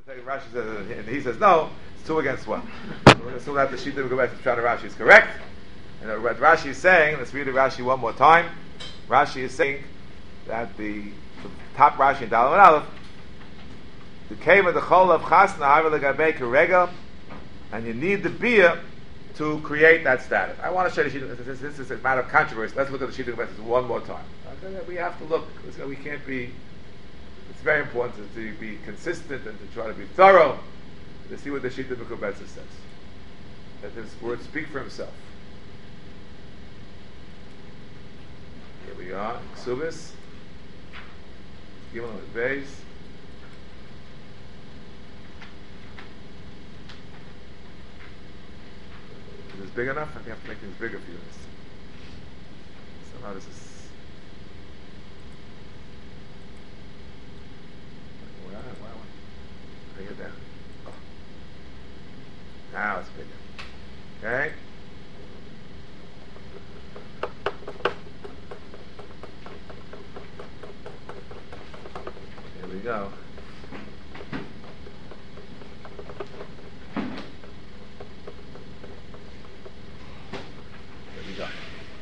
Rashi says, and he says no. It's 2 against 1. So we're going to assume that the Shita of Pshat Rashi is correct. And what Rashi is saying, let's read the Rashi one more time. Rashi is saying that the top Rashi in Dalam and Aleph, the came of the Chol of Chasna Havel Legabei Kerega, and you need the beer to create that status. I want to show you this is a matter of controversy. Let's look at the Shita of one more time. We have to look. We can't be. It's very important to be consistent and to try to be thorough. To see what the Shita Mekubetza says. That this word speak for himself. Here we are. Ksubis. Gimel with Beis. Is this big enough? I have to make things bigger for you. Somehow this is. Bring it down. Oh. Now it's bigger. Okay? Here we go. Here we go.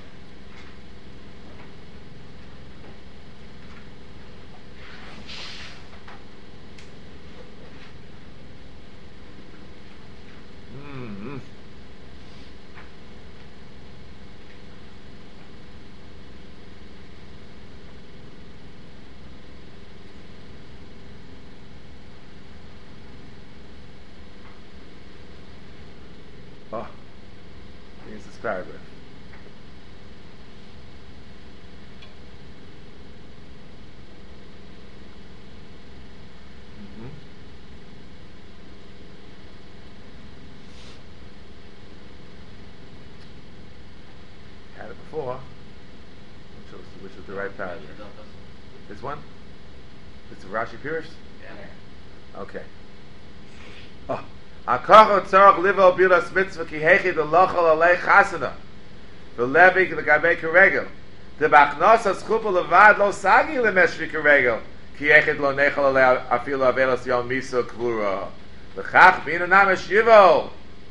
Oh, here's this paragraph. Had it before. Which was the right paragraph? This one? It's a Rashi Pirush? Yeah. Okay. Oh. Akacho tzarach livo bilas mitzvah ki hechi de lochal alei chasana v'levi l'gabei keregel de bachnos ha-schupa levad lo sagi lemeshvi keregel ki hechi lo nechal alei afilo avelos yom miso kvura l'chach b'ina namesh yivo.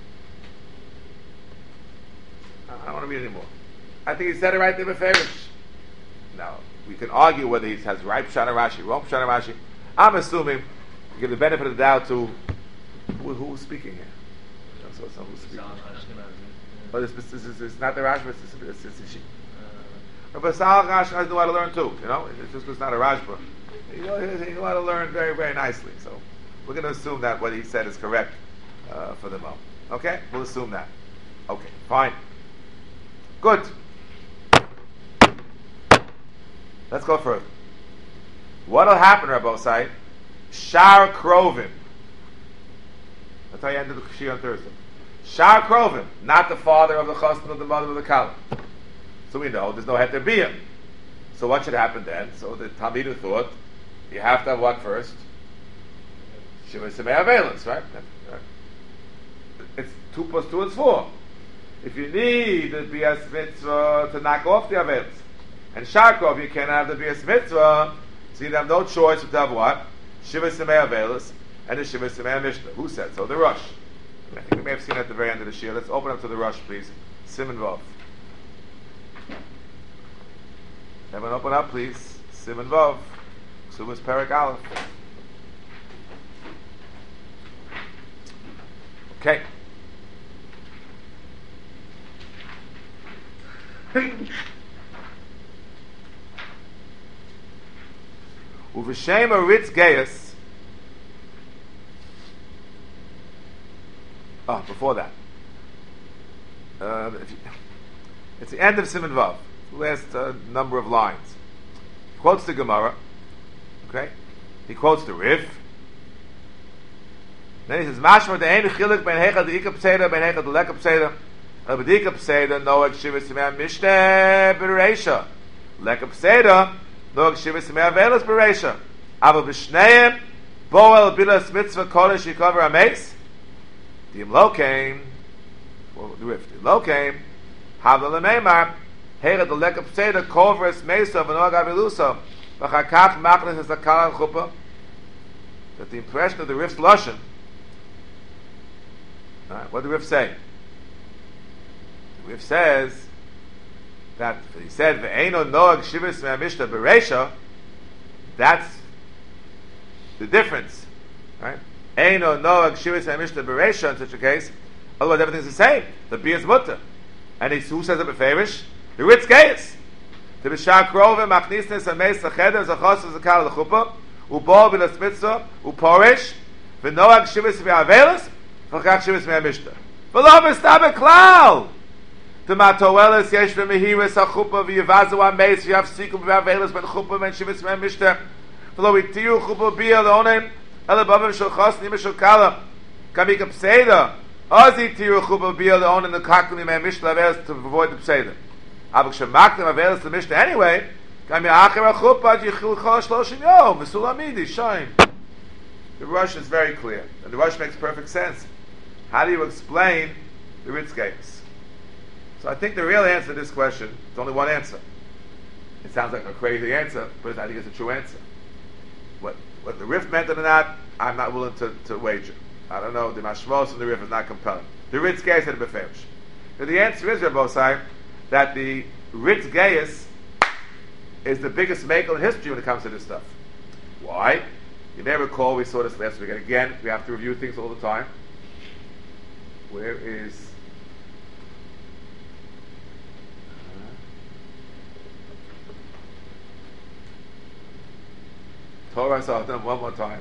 I don't want to read anymore. I think he said it right there beferish. Now, we can argue whether he has right Pshat Rashi, wrong Pshat Rashi. I'm assuming, to give the benefit of the doubt to who's speaking here? Who's speaking? But it's not the Rashba, it's the Shi. But Sal Rashi know how to learn too, it's not a Rashba. He know how to learn very, very nicely. So we're going to assume that what he said is correct for the moment. Okay? We'll assume that. Okay, fine. Good. Let's go further. What'll happen, Rabbosai? Shar Krovim. That's how you ended the Kshir on Thursday. Shar Krovim, not the father of the chassan or the mother of the kala. So we know there's no heter biyah. So what should happen then? So the Talmidu thought you have to have what first? Shiva Semei Avelis, right? It's 2 + 2 is 4. If you need the Bias Mitzvah to knock off the Avelis, and Shar Krov you can't have the Bias Mitzvah, so you have no choice but to have what? Shiva Semei Avelis and the Shiva Semei Mishnah. Who said so? The Rosh. I think we may have seen it at the very end of the Shir. Let's open up to the Rosh, please. Siman Vav. Everyone open up, please. Siman Vav. Ksubas Perek Aleph. Okay. Uv'shem Aritz Geius. Oh, before that. It's the end of Siman Vav. Last number of lines. He quotes the Gemara. Okay? He quotes the Rif. Then he says, Mashma de'ein chilik ben hecha de'ika p'seda ben hecha de'leka p'seda de'ika p'seda noeg shiva simei mishneh b'reisha leka p'seda noeg shiva simei avelos b'reisha ava b'shneim boel bilas mitzvah kodesh yikover ameis Dim lo came, the Rif, Dim lo came, Havla lemeimar, Hera de leka pseda, Kovres mesa, V'noag avilusa, V'chakach machnes es akal chuppah. that the impression of the Rif's Lashon, what did the Rif say? The Rif says that he said Ve'eno Noag Shivas Me'amishta Bereisha. That's the difference, right? Eino Noag Shivas Me'amishta Bereisha. In such a case, otherwise everything's the same. The Bia is mutter, and who says it beferish? The Ritz Geis. The Bishar Krove Machnisnes Ameis Lacheder Zachos Zakal Lechupa Ubol Bilas Mitzvah Uporish V'Noag Shivas Me'avelis V'Chach Shivas Me'amishta V'Lo V'Stabe Klal. The Matoelis Yesh V'Mehiris HaChupa V'Yevazu Ameis V'Yavsiku V'Avelis Ben Chupa Ben Shivas Me'amishta V'Lo Itiyu Chupa Bia Leonem Ele Babim Shel Chos Nima Shel Kala Kamika Pseida Ozi Itiyu Chupa Bia Leonem the Kakuni Me'amishta Avelis to avoid the Pseida Avak Shemaklim Avelis the Mishta anyway Kami Acher HaChupa Jichil Chol Shloshim Yom V'Sulamidi Shoim. The Rush is very clear, and the Rush makes perfect sense. How do you explain the Ritz Geis? So I think the real answer to this question is only one answer. It sounds like a crazy answer, but I think it's a true answer. What the Rif meant or not, I'm not willing to wager. I don't know. The Mashmos and the Rif is not compelling. The Ritz Geis had a beferish. So the answer is, Rabbosai, that the Ritz Geis is the biggest makel in history when it comes to this stuff. Why? You may recall we saw this last week. And again, we have to review things all the time. Where is Torah Satan one more time.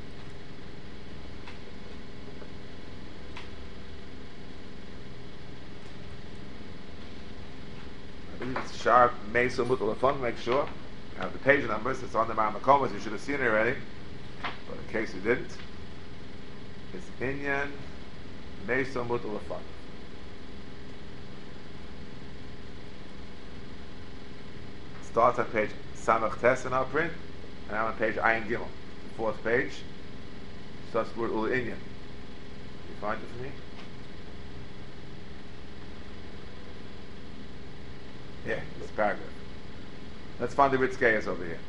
I believe it's Sharp Mesa Mutal Fun, make sure. I have the page numbers, it's on the Mamakomas, you should have seen it already. But in case you didn't, it's Inyan Mesa Mutal Fun. Starts on page Samach Tes in our print. And I'm on page Ayin Gimel, the fourth page. Starts the word Ul Inyan. You find it for me? Yeah, this paragraph. Let's find the Ritz Geis over here.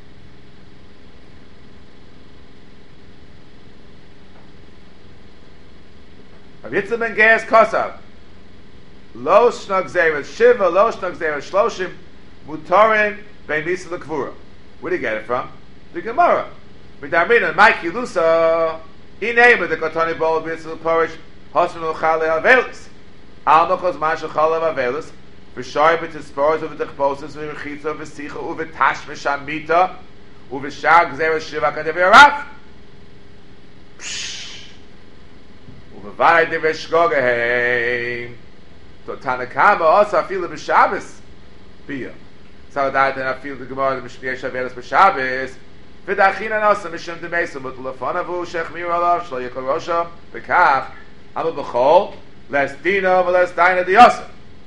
Rav Yitzchak ben Geis Kosav. Lo shnag zeres shiva, lo shnag zeres shloshim, mutarim bein misa l'kvura. Where did he get it from? The Gemara. Midamina, Mike Lusa, he named the Kotani Bol Bitzil Porish, Hospital Chale Avelis. Almachos Masha Chale Avelis, Vishoy Bitispors of the Chposis, Vichitza, Visicha, Uvitash Vishamita, Uvishag Zera Shiva Kandeviraf. Uvavai de Veshgogahe. So Tanakama also feel the Bishabis. Bia. So that then I feel the Gemara, the Mishmir Shavelis Bishabis. V'dachina nasa mishum demeisa mutlafanavu shechmir alav shlo yekol rosha bekach ama b'chol les dina v'les daina diyasa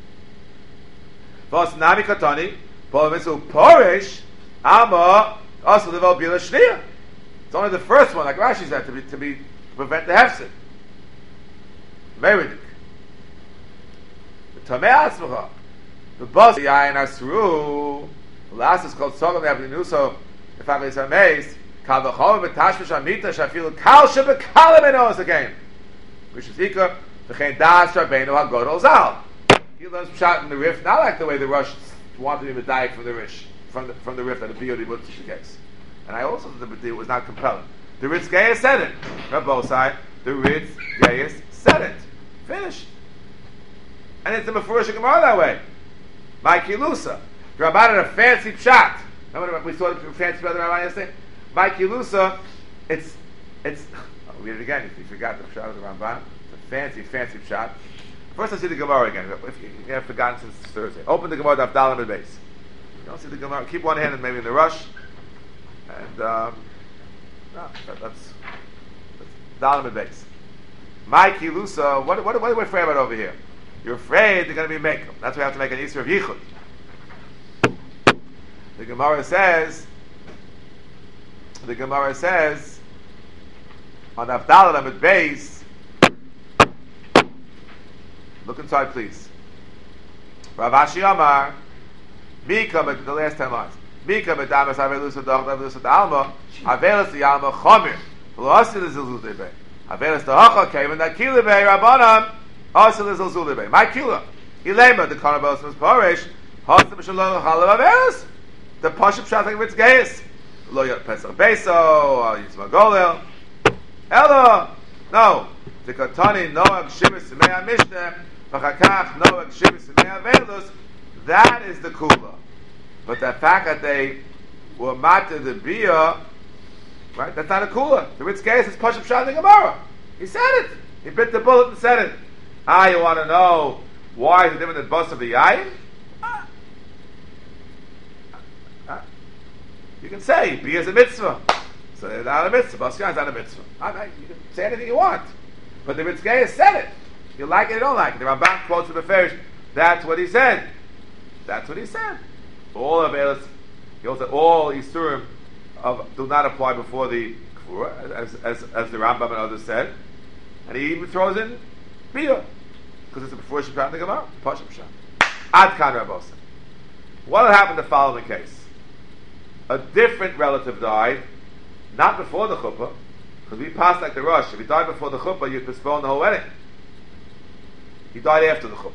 v'os nami katani v'omisu porish ama also devel bila shniya. It's only the first one, like Rashi said, to prevent the hefsid. Meridik. The tamei atzmacha the boss yayin asru the last is called sogam yavlinuso. If I was amazed, Kal v'chol v'tashmish amita shafilu kal shebekalim enos again. Which is ikar v'chein das rabbeinu hagodol zal. He learns pshat in the Rif, not like the way the Rush wanted him to die from the Rish, from the Rif that the Biyodi Mutz is the case. And I also thought it was not compelling. The Ritz Geis said it. Rabbosai, the Ritz Geis said it. Finished. And it's the Mefurish Gemara that way. My Kilusa. Rabban had a fancy pshat. Remember we saw the fancy brother Rabbi yesterday? My Kilusa, it's I'll read it again if you forgot the pshat of the Ramban. It's a fancy pshat. First let's see the Gemara again. If you have forgotten since Thursday. Open the Gemara, Daf Dalam and base. You don't see the Gemara, keep one hand and maybe in the Rush. And that's Dalam and base. My Kilusa, what are we afraid about over here? You're afraid they're going to be Mekum. That's why we have to make an Isra of Yichud. The Gemara says on Avdallah Amid Beis, look inside please. Rav Ashi Amar, Mika, the last 10 lines. Mika Medamas Avelus Adach Avelus Alma, Avelus the Alma Chomer, Asil is Zilzulebe. Avelis Tahacha came and that Kila Bei Rabbanan, Asil is Zilzulebe. My Kila. Ilema, the Karnabos was Parish, Hasam Shalom Chalav Avelis. The Pashup Shatak Ritz Geis. Lo Yot Pesach Beso, Yitzma Golel. Ella. No. The Katani Noach Shivas Mea Mishneh, Vachakach Noach Shivas Mea Avelis. That is the Kula. But the fact that they were matter the Bia, right? That's not a Kula. The Ritz Geis is Pashup Shatak Gemara. He said it. He bit the bullet and said it. You want to know why is it different than bus of the yayin? You can say Bia is a mitzvah. So it's not a mitzvah. Bus yayin is not a mitzvah. You can say anything you want. But the Ritz Geis said it. You like it, you don't like it. The Ramban quotes from the Ferish. That's what he said. That's what he said. All of Elis, he also all Isurim do not apply before the Kfura, as the Rambam and others said. And he even throws in Bia, because it's a before Shabbat the Gemara, Pashup Shabbat. Ad Kan Rabbosim. What had happened in the following case? A different relative died, not before the chuppah, because we passed like the rush. If he died before the chuppah, you'd postpone the whole wedding. He died after the chuppah.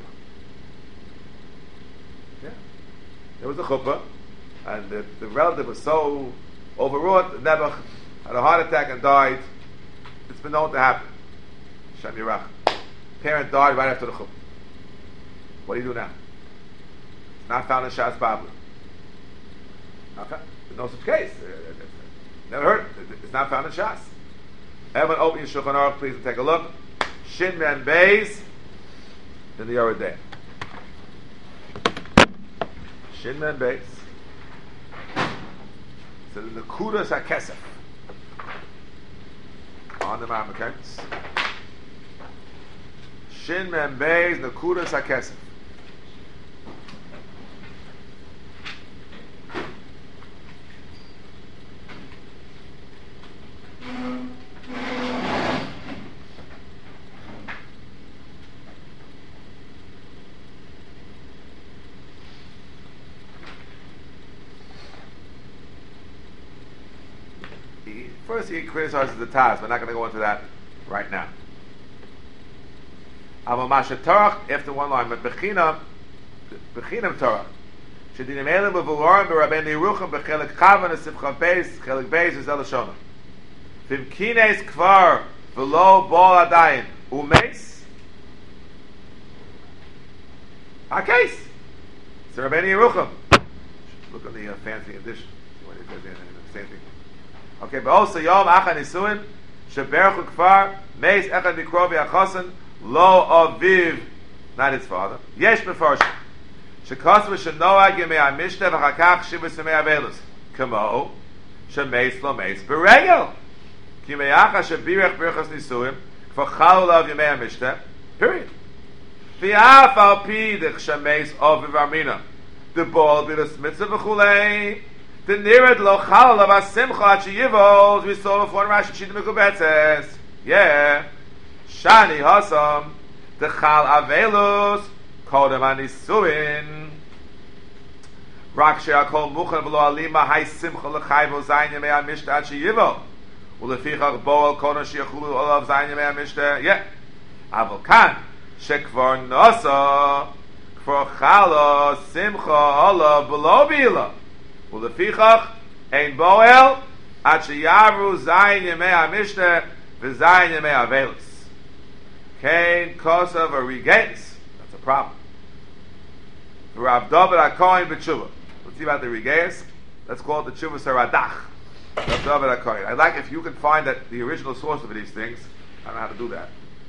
Yeah. There was a chuppah, and the relative was so overwrought that Nebuch had a heart attack and died. It's been known to happen. Shem Yirach. Parent died right after the chuppah. What do you do now? It's not found in Shas Babli. Okay. There's no such case. Never heard. It's not found in Shas. Everyone open your Shulchan Aruch, please, and take a look. Shin Men Beis in the Yoreh Deah. Shin Men Beis. So the Kudas HaKesef. On the Ma'amakanis. Shin Men Beis, Nekudas HaKesef. First, he criticizes the Taz. We're not going to go into that right now. Aval Masha Torah, after one line, but Bechinam Torah. Shedinim Elim Bevulorim Berabbeinu Yerucham Bechelek Chavan Simcha Beis Chelek Beis V'zel Shona. Vim Kines Kvar V'lo Bol Adayin Umeis. Our case. It's Rabbeinu Yerucham. Look at the fancy edition. What it says in the same thing. Okay, but also Yom Achan Nisuin Sheberchu Kfar Meis Echad Mikrovi Achasan Lo Aviv, not his father. Yesh Mefarshim Shekosva Shenoag Yemei HaMishneh V'chakach Shivus Yemei HaVelos Kamo Shemeis Lo Meis Beregel Ki Meyacha Shebirech Birchas Nisuim Kfar Chalu Lav Yemei HaMishneh. Period. V'af Al Pi Dech Shemeis Aviv Armina the ball Bilas Mitzvah V'chulei. The neared lo chal of a simcha at sheyivos we saw before in Rashi Shita Mekubetzes. Yeah, shani hasam the chal avelus kodem anisuin rak she'akol muchen v'lo alima hay simcha l'chayvo zayin yemei hamishta at sheyivo ulefichach bo al kodem sheyachulu olav zayin yemei hamishta. Yeah, aval kan shekvar nasa kvar chala simcha olav v'lo bila. Ulefichach ein boel at sheyavru zayin yemei hamishta v'zayin yemei havelus. Kain kosav or regates. That's a problem. Rav David HaKohen b'tshuva. Let's see about the regates. Let's call it the tshuva saradach. Rav David HaKohen. I'd like if you can find that the original source of these things. I don't know how to do that.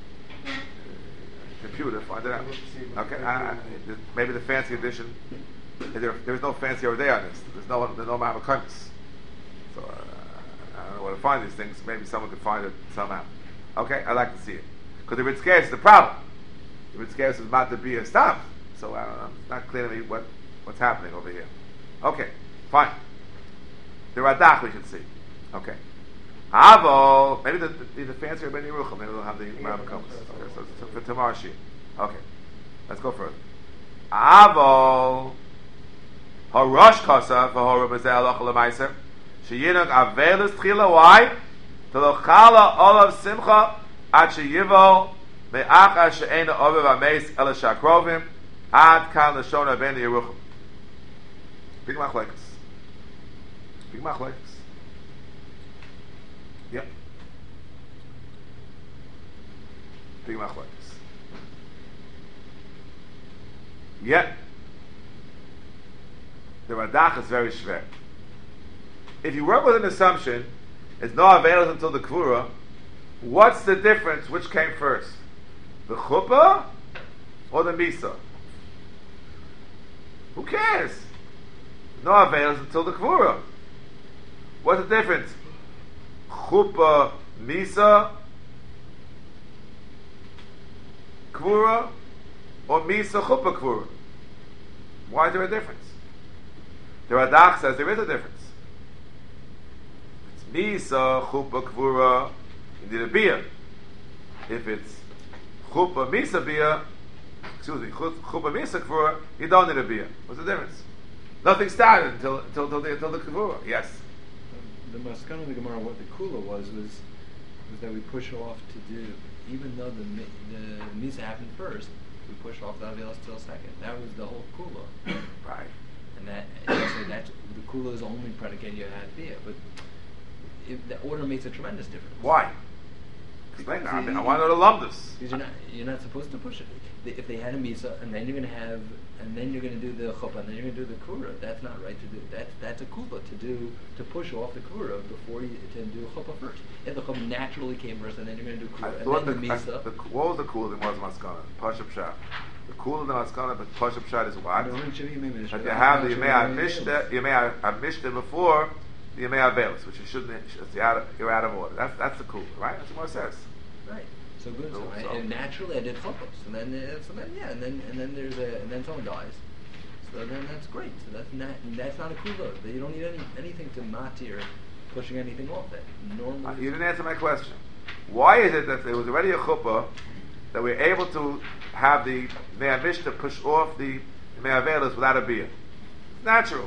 Computer, find it out. Okay, maybe the fancy edition. There's no fancy over there on this. There's no Ma'amakomis. So I don't know where to find these things. Maybe someone could find it somehow. Okay, I'd like to see it. Because the Ritz Geis is the problem. The Ritz Geis is not to be a stuff. So I don't know. It's not clear to me what's happening over here. Okay, fine. The Radach we should see. Okay. Avo, maybe the fancy Rabbeinu Yerucham, maybe they'll have the Ma'amakomis. Okay, so for tomorrow's sheet. Okay, let's go further. Avo. Harash Kosa for Horabazel Ochalamaisa. Sheyinok Avelis Tchila. Why? Telochala olav simcha ad sheyivo me'acha she'ena oviv ameis ela shakrovim ad kan l'shona ben yeruchim. Big machlekes. Big machlekes. Yeah. Big machlekes. Yet, the Radach is very shver. If you work with an assumption, it's no available until the Kvura, what's the difference? Which came first? The Chuppah or the Misa? Who cares? No available until the Kvura. What's the difference? Chuppah, Misa, Kvura, or Misa, Chuppah, Kvura? Why is there a difference? The Radach says there is a difference. If it's Misa, Chuppah, Kvura, you need a Bia. If it's Chuppah, Misa, Bia, Chuppah, Misa, Kvura, you don't need a Bia. What's the difference? Nothing started until the Kvura. Yes? The Maskana of the Gemara, what the Kula was that we push off to do, even though the Misa happened first, we push off the Avelos till second. That was the whole Kula. Right. And that the Kula is only predicated you had Bia, but the order makes a tremendous difference. Why? Explain that. I want to know the lumdus. Because you're not supposed to push it. If they had a Misa, and then you're going to do the Chuppah, and then you're going to do the Kura, that's not right to do. That's a Kula to push off the Kura before you to do Chuppah first. If the Chuppah naturally came first, and then you're going to do Kura, and then the Misa. What was the Kula that was Maskana? Pashup Shah. The Kula the Maskana, but Pashup Shah is what? That you have the Yemei HaMishta before the Yemei HaVelos, which you shouldn't. You're out of order. That's the Kula, right? That's what it says. Right. So good. And naturally, I did chuppahs. And then someone dies. So then that's great. So that's not a kula. You don't need anything to matir pushing anything off it. Normally, you didn't answer my question. Why is it that there was already a chuppah that we're able to have the Me'avish to push off the Me'avelas without a bia? It's natural.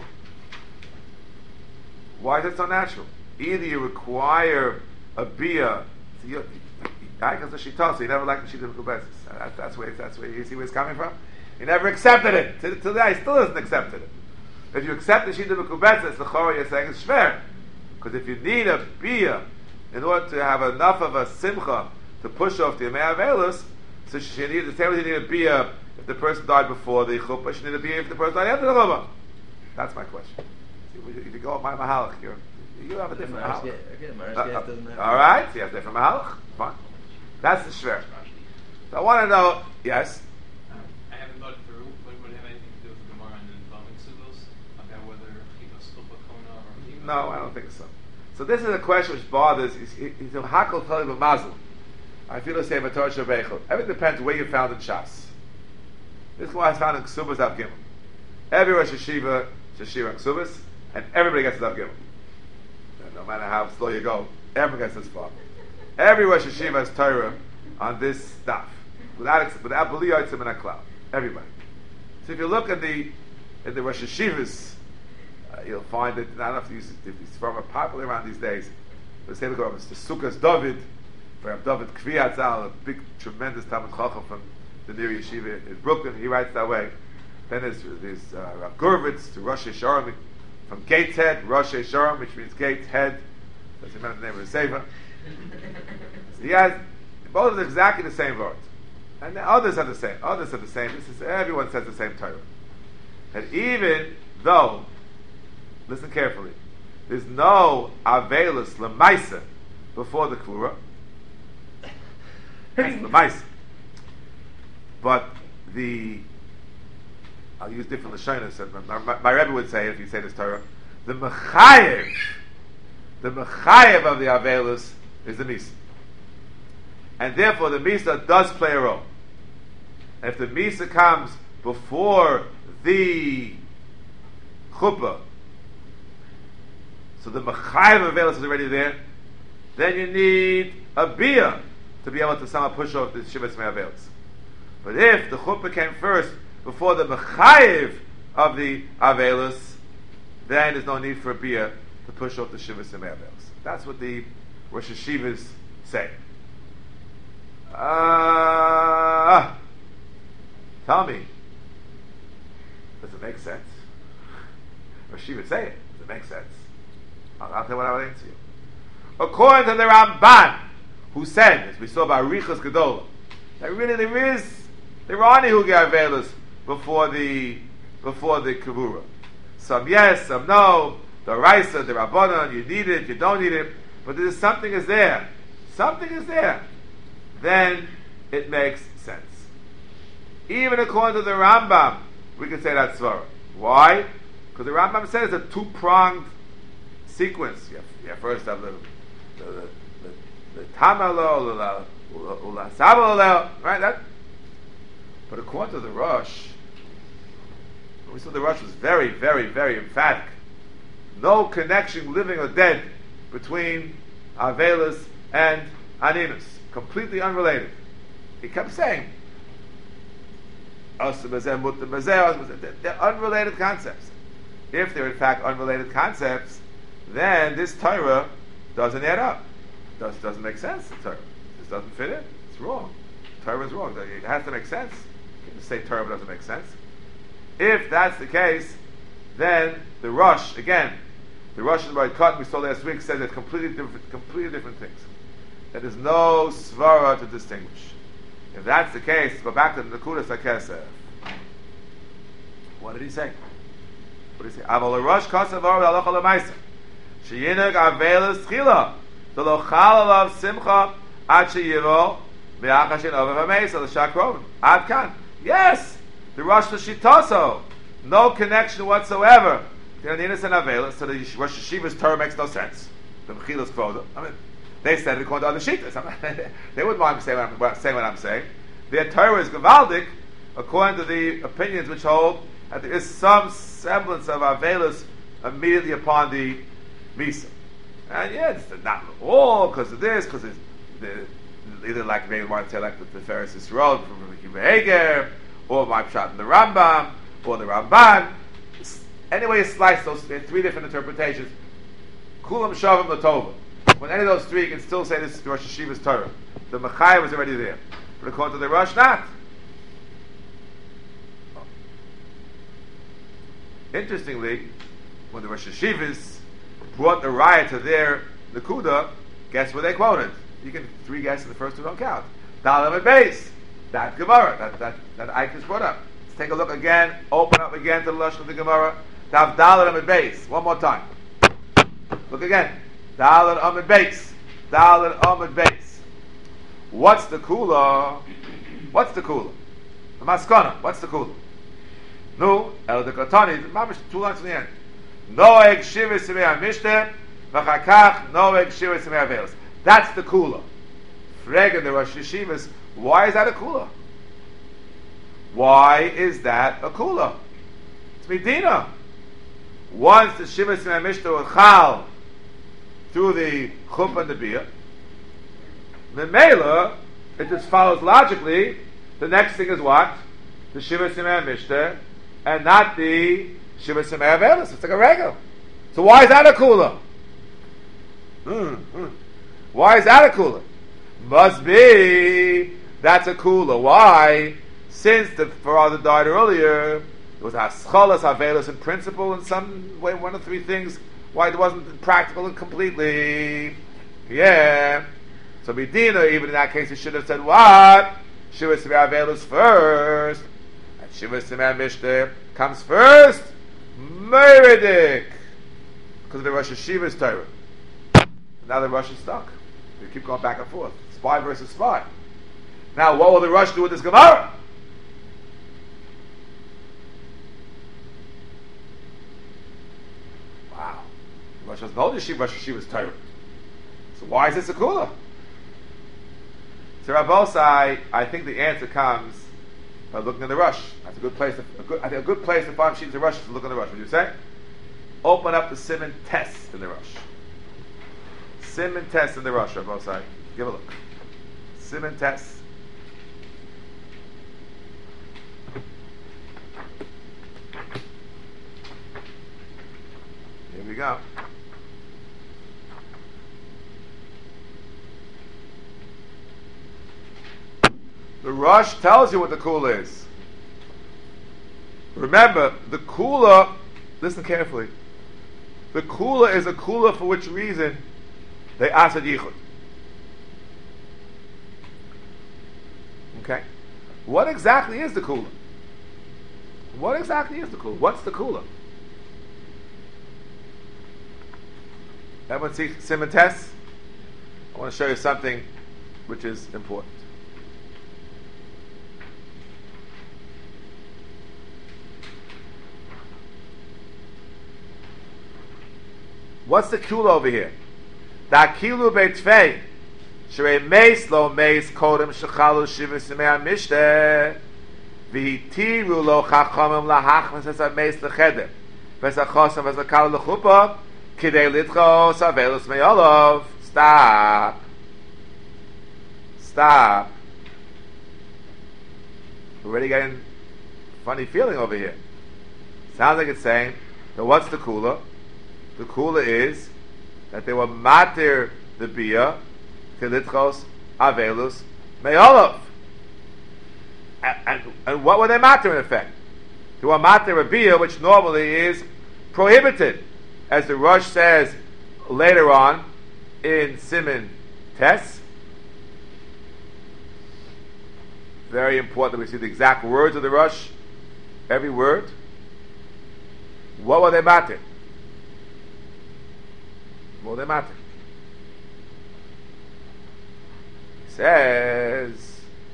Why is it so natural? Either you require a bia. Because the Shita, so he never liked the Shita of Kubetzis. That's where you see where it's coming from. He never accepted it. Till today, he still hasn't accepted it. If you accept the Shita of Kubetzis, the Chorah you're saying is shver. Because if you need a bia in order to have enough of a simcha to push off the Yemei HaVelos, so she need the same way you need a bia if the person died before the chuppah, she need a bia if the person died after the chuppah. That's my question. If you go off my mahalach, you have a different mahalach. All right, so you have a different mahalach. Fine. That's the shver. So I want to know, yes? I haven't thought it through, but would it have anything to do with the Gemara and the involving sugos? About whether Chivas Stupa Kona or Chivas? No, I don't think so. So this is a question which bothers, he's a hakol tali b'mazel. I feel the same at Torah Shabbat. Everything depends where you found in Shas. This is why I found in Ksubas Daf Gimel. Every Rosh Hashiva, Shashira and Ksubas, and everybody gets to Daf Gimel. And no matter how slow you go, everyone gets this far. Every Rosh Hashiva has Torah on this stuff, without B'li Yotzim and a cloud. Everybody. So if you look at the Rosh Hashivas, you'll find that I don't know if these from are popular around these days. But say the Sukkos David, for David Kvi Atzal, a big tremendous Talmud Chacham from the Nir Yeshiva in Brooklyn. He writes that way. Then there's Rav Gurvitz to Rosh Hashanah from Gates Head, Rosh Hashanah, which means Gates Head. Doesn't matter the name of the Sefer. So he has both of them exactly the same words, and the others are the same. Others are the same. Everyone says the same Torah. And even though, listen carefully, there's no Avelis Lemaisa before the Kvura. That's Lemaisa. But I'll use different Lashonos. My Rebbe would say, if you say this Torah, the Mechayev of the Avelis is the Misa. And therefore the Misa does play a role. And if the Misa comes before the Chuppah, so the Mechayev of Avelis is already there, then you need a Bia to be able to somehow push off the Shivas Me'avelis. But if the Chuppah came first before the Mechayev of the Avelis, then there's no need for a Bia to push off the Shivas Me'avelis. That's what the Rosh Hashivas say. Tell me, does it make sense? Rosh Hashivas say it. Does it make sense? I'll tell you what I would answer you. According to the Ramban, who said, as we saw by Arichas Gedolah, that really there are any who get Avelis before the Kavura. Some yes, some no. The Raisa, the Rabbanon, you need it, you don't need it. But there's something is there. Something is there. Then it makes sense. Even according to the Rambam, we can say that's Svara. Why? Because the Rambam says it's a two-pronged sequence. You have first have the Tamalo, Ula Sabalo, right? That. But according to the Rosh, we saw the Rosh was very, very, very emphatic. No connection, living or dead, between Avelis and Animus. Completely unrelated. He kept saying, they're unrelated concepts. If they're in fact unrelated concepts, then this Torah doesn't add up. Doesn't make sense, the Torah. This doesn't fit in. It's wrong. Torah is wrong. It has to make sense. You can say Torah doesn't make sense. If that's the case, then the Rosh, again, the Rosh in the Cut we saw last week says it's completely different things. There is no svara to distinguish. If that's the case, go back to the Nekudas HaKesef. What did he say? What did he say? Aval Rosh Kasav Halacha L'Maisa Sheyinag Avelis Chila D'Lo Chal Alav Simcha Ad Sheyivo Me'achashin Ovav HaMeisa L'Shakrovim Ad Kan. Yes, the Rosh Hashitaso, no connection whatsoever. So the Rosh Hashiva's Torah makes no sense. The Mechilas Kvoda. I mean, they said it according to other Shitas. They wouldn't mind saying what I'm saying. Their Torah is Gavaldik, according to the opinions which hold that there is some semblance of Avelis immediately upon the Misa. And yeah, it's not all because of this, because it's either like maybe want to say like the Tiferes Yisrael from Kiva or my Pshat in the Rambam, or the Ramban. Anyway, you slice those three different interpretations. Kulam Shavim Latova. When any of those three, you can still say this is Rosh Hashiva's Torah. The Machai was already there. But according to the Rosh, not. Interestingly, when the Rosh Hashivas brought the riot to their Nakuda, guess what they quoted? You can three guesses, the first two don't count. Dalam and base. That Gemara, that Ike brought up. Let's take a look again, open up again to the Lashon of the Gemara. Dav Dalet Amid Beis. One more time. Look again. Dalet Amid Beis. Dalet Amid Beis. What's the kula? What's the kula? The maskana. What's the kula? No, El Dekatani. Mamish 2 lines in the end. Noeg Shiva Simei Mishte. V'chakach Noeg Shiva Simei Avelis. That's the kula. Freg in the Rosh Hashivas. Why is that a kula? Why is that a kula? It's Medina. Once the Shiva Simei Mishte will chal through the chuppah and the bia, the Mela, it just follows logically. The next thing is what? The Shiva Simei Mishte, and not the Shiva Simei Avelis. It's like a regal. So why is that a kula? Why is that a kula? Must be that's a kula. Why? Since the father died earlier, there was haschalas avelis in principle in some way, one of three things. Why it wasn't practical and completely. Yeah. So Medina, even in that case, he should have said what? Shiva Simei Avelis first. And Shiva Simei Mishte comes first. Meridik. Because of the Rosh Hashiva's Torah. Now the Rosh is stuck. They keep going back and forth. Spy versus spy. Now what will the Rosh do with this Gemara? Wow. The Rosh doesn't hold Rosh Hashiva's Torah. So why is this a kula? So Rabbosai, I think the answer comes by looking in the Rosh. That's a good place. I think a good place to find sheets of Rosh is to look in the Rosh. Would you say? Open up the Simon Test in the Rosh. Simon Test in the Rosh, Rabbosai. Give a look. Simon Test. Here we go. The Rosh tells you what the kula is. Remember, the kula, listen carefully, the kula is a kula for which reason they asad yichud. Okay? What exactly is the kula? What exactly is the kula? What's the kula? Everyone see Simon Tess? I want to show you something which is important. What's the kula over here? Da kilu beitfei shrei meis lo meis kodem shechalu shivisimei amishte v'hitiru lo chachamim lahachmas es ha-meis lecheder v'es-ha-chosam v'es-ha-kalu lechupa kidei litchos avelus meyolov. Stop. We're already getting a funny feeling over here. Sounds like it's saying that what's the kula? The kula is that they were matir the bia kilitchos avelus meyolov. And what were they matir in effect? They were matir a bia which normally is prohibited, as the Rosh says later on in Siman Tes. Very important that we see the exact words of the Rosh, every word. What were they matir? What were they matir? He says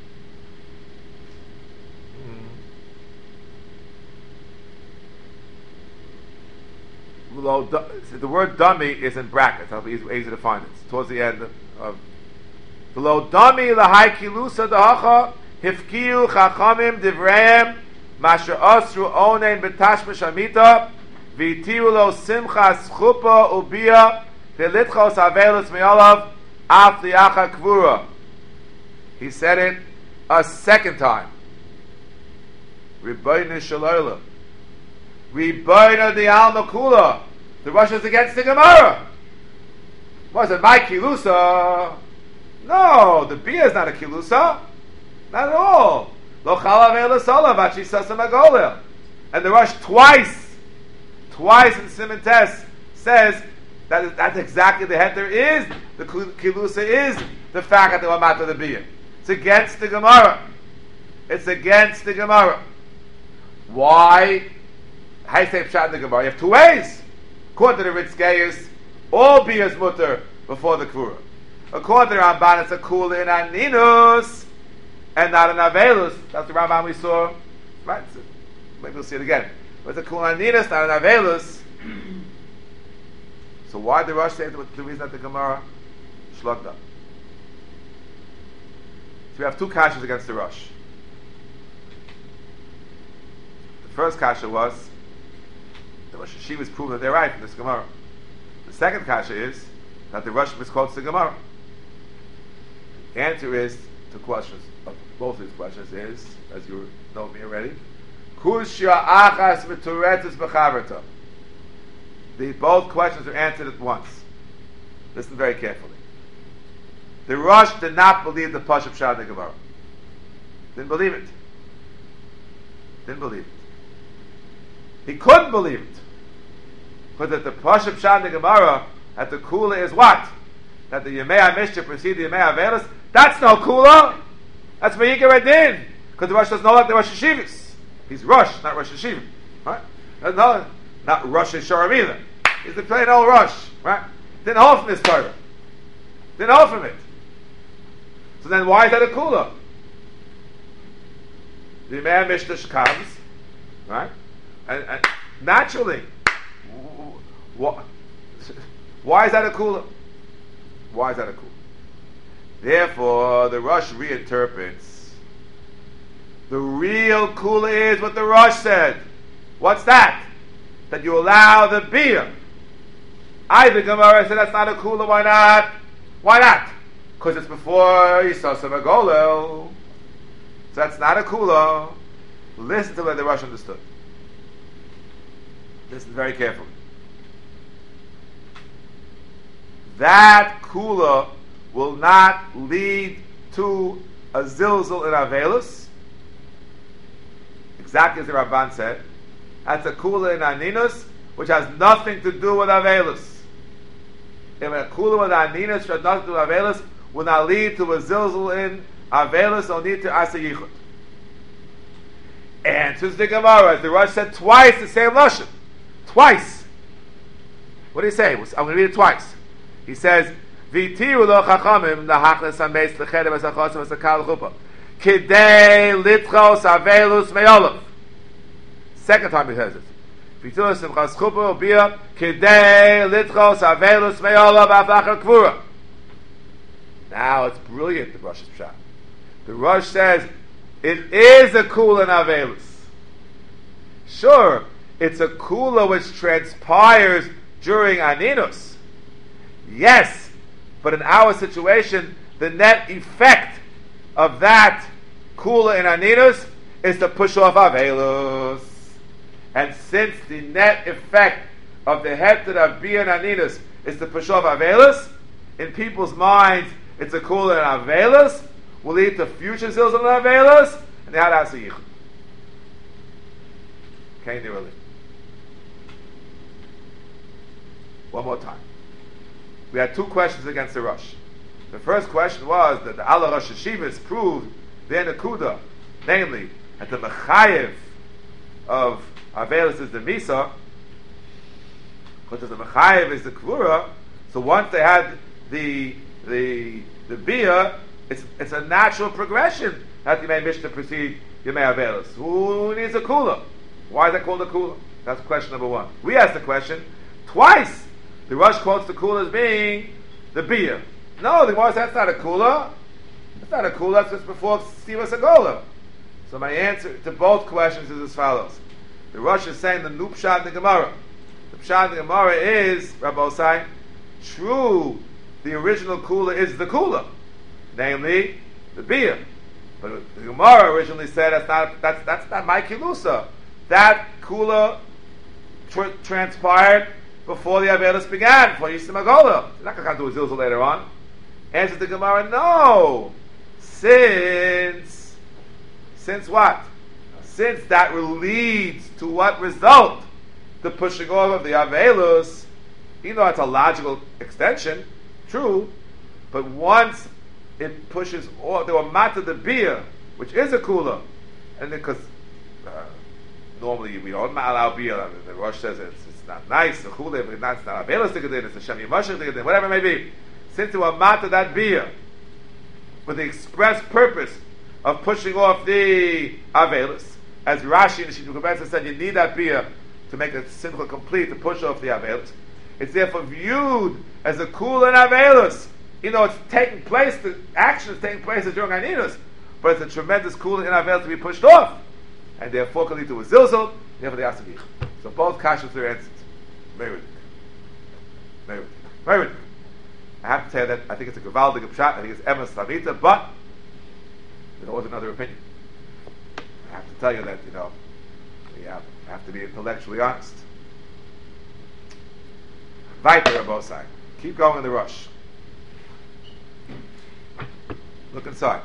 the word dummy is in brackets. It'll be easy to find it. It's towards the end of below dummy lahai kilusa dahacha hifkiu chachamim divreim masher asru onein betashmish amita v'itiru lo simchas chupa ubia velitchos avelus me'olav af liacha kvura. He said it a second time. Ribono shel olam. Ribono de alma kula. The Rosh is against the Gemara. Was it my kilusa? No, the bia is not a kilusa. Not at all. Lo chalav elasolav achi sasam agolel. And the Rosh twice in Siman Tes says that that's exactly the head there is. The kilusa is the fact that they were matter the bia. It's against the Gemara. It's against the Gemara. Why? How you say pshat in the Gemara? You have two ways. According to the Ritzgeis, all bia is mutter before the Kvura. According to the Ramban, it's a kula in aninus and not an avelus. That's the Ramban we saw. Right? So maybe we'll see it again. But it's a kula in aninus, not an avelus. So why did Rosh say the reason that the Gemara shlugged up? So we have two kashas against the Rosh. The first kasha was the Rosh Hashiva is proving that they're right in this Gemara. The second kasha is that the Rosh misquotes the Gemara. The answer is to questions of both of these questions is, as you know me already, Kushya achas v'turetus b'chaverta. The both questions are answered at once. Listen very carefully. The Rosh did not believe the Pashup Shad the Gemara. Didn't believe it. He couldn't believe it. Because that the Pashup Shad the Gemara at the Kula is what? That the Yemei HaMishcha precede the Yemei HaVelos? That's no Kula! That's Vayikra Radin! Because the Rosh doesn't know like the Rosh Hashivas. He's Rosh, not Rosh Hashiva. Right? No, not Rosh Hashanah either. He's the plain old Rosh. Right? Didn't hold from this Torah. Didn't hold from it. So then why is that a Kula? The Yemei HaMishcha comes, right? And naturally, why is that a kula? Why is that a kula? Therefore, the Rosh reinterprets. The real kula is what the Rosh said. What's that? That you allow the bia. The Gemara said that's not a kula. Why not? Why not? Because it's before Yisosam Agolel. So that's not a kula. Listen to what the Rosh understood. Listen very carefully. That kula will not lead to a zilzul in Avelus, exactly as the Rabban said. That's a kula in Aninus, which has nothing to do with Avelus. If a kula with Aninus has nothing to do with Avelus, will not lead to a zilzul in Avelus, or need to Asa Yichud. And to the Gemara, as the Rosh said twice the same lashon, twice. What do you say? I'm going to read it twice. He says, "V'tiru lo chachamim lahachnes hameis lecheder v'sachosim v'sakal chuppah kidei litchos avelus me'olav." Second time he says it. "V'tiru simchas chuppah ubiyah kidei litchos avelus me'olav avachar kvura." Now it's brilliant. The Rosh Pshat. The Rosh says it is a kula in avelus. Sure, it's a kula which transpires during aninus. Yes, but in our situation, the net effect of that kula in aninus is to push off avelus. And since the net effect of the heter of bia and aninus is to push off avelus, in people's minds, it's a kula in avelus, will lead to future zilzul in avelus, and they had to yichud. Okay, nearly. One more time. We had two questions against the Rosh. The first question was that the Allah Rosh Hashivas proved their Nakuda, namely that the Mechayev of Avelus is the Misa, because the Mechayev is the Kvura. So once they had the Bia, it's a natural progression that you may wish to proceed Yemei Avelus. Who needs a Kula? Why is that called a Kula? That's question number one. We asked the question twice. The Rosh quotes the Kula as being the Bia. No, the Gemara says that's not a Kula. It's not a Kula, that's just before Siva Sagola. So my answer to both questions is as follows. The Rosh is saying the Nupshat in the Gemara. The Pshat in the Gemara is, Rabbi Osai, true, the original Kula is the Kula, namely the Bia. But the Gemara originally said that's not my Kilusa. That Kula transpired before the Avelus began, before Yisem Agola. You're not going to come to a Zilzal later on. Answers the Gemara, no. Since what? Since that leads to what result? The pushing off of the Avelus. You know, it's a logical extension, true, but once it pushes off, the Mata the Bia, which is a Kula, and because normally we don't allow Bia, the Rosh says it's not nice, the Chule, but it's not Avelus Tigadin, it's a Shem Yimashach Tigadin, whatever it may be. Since you Mata that Bia, with the express purpose of pushing off the Avelus, as Rashi and Shittu Kabetza said, you need that Bia to make the Simcha complete, to push off the Avelus. It's therefore viewed as a Kula and Avelus. You know, it's taking place, the action is taking place during Aninus, but it's a tremendous Kula and Avelus to be pushed off. And therefore can lead to a Zilzal, therefore the Asagich. So both Kashas are answered. Very good. I have to say that I think it's a Gavaldig Pshat, I think it's Emes Savita, but there's always another opinion. I have to tell you that, we have to be intellectually honest. Weiter, Rabosai. Keep going in the Rosh. Look inside.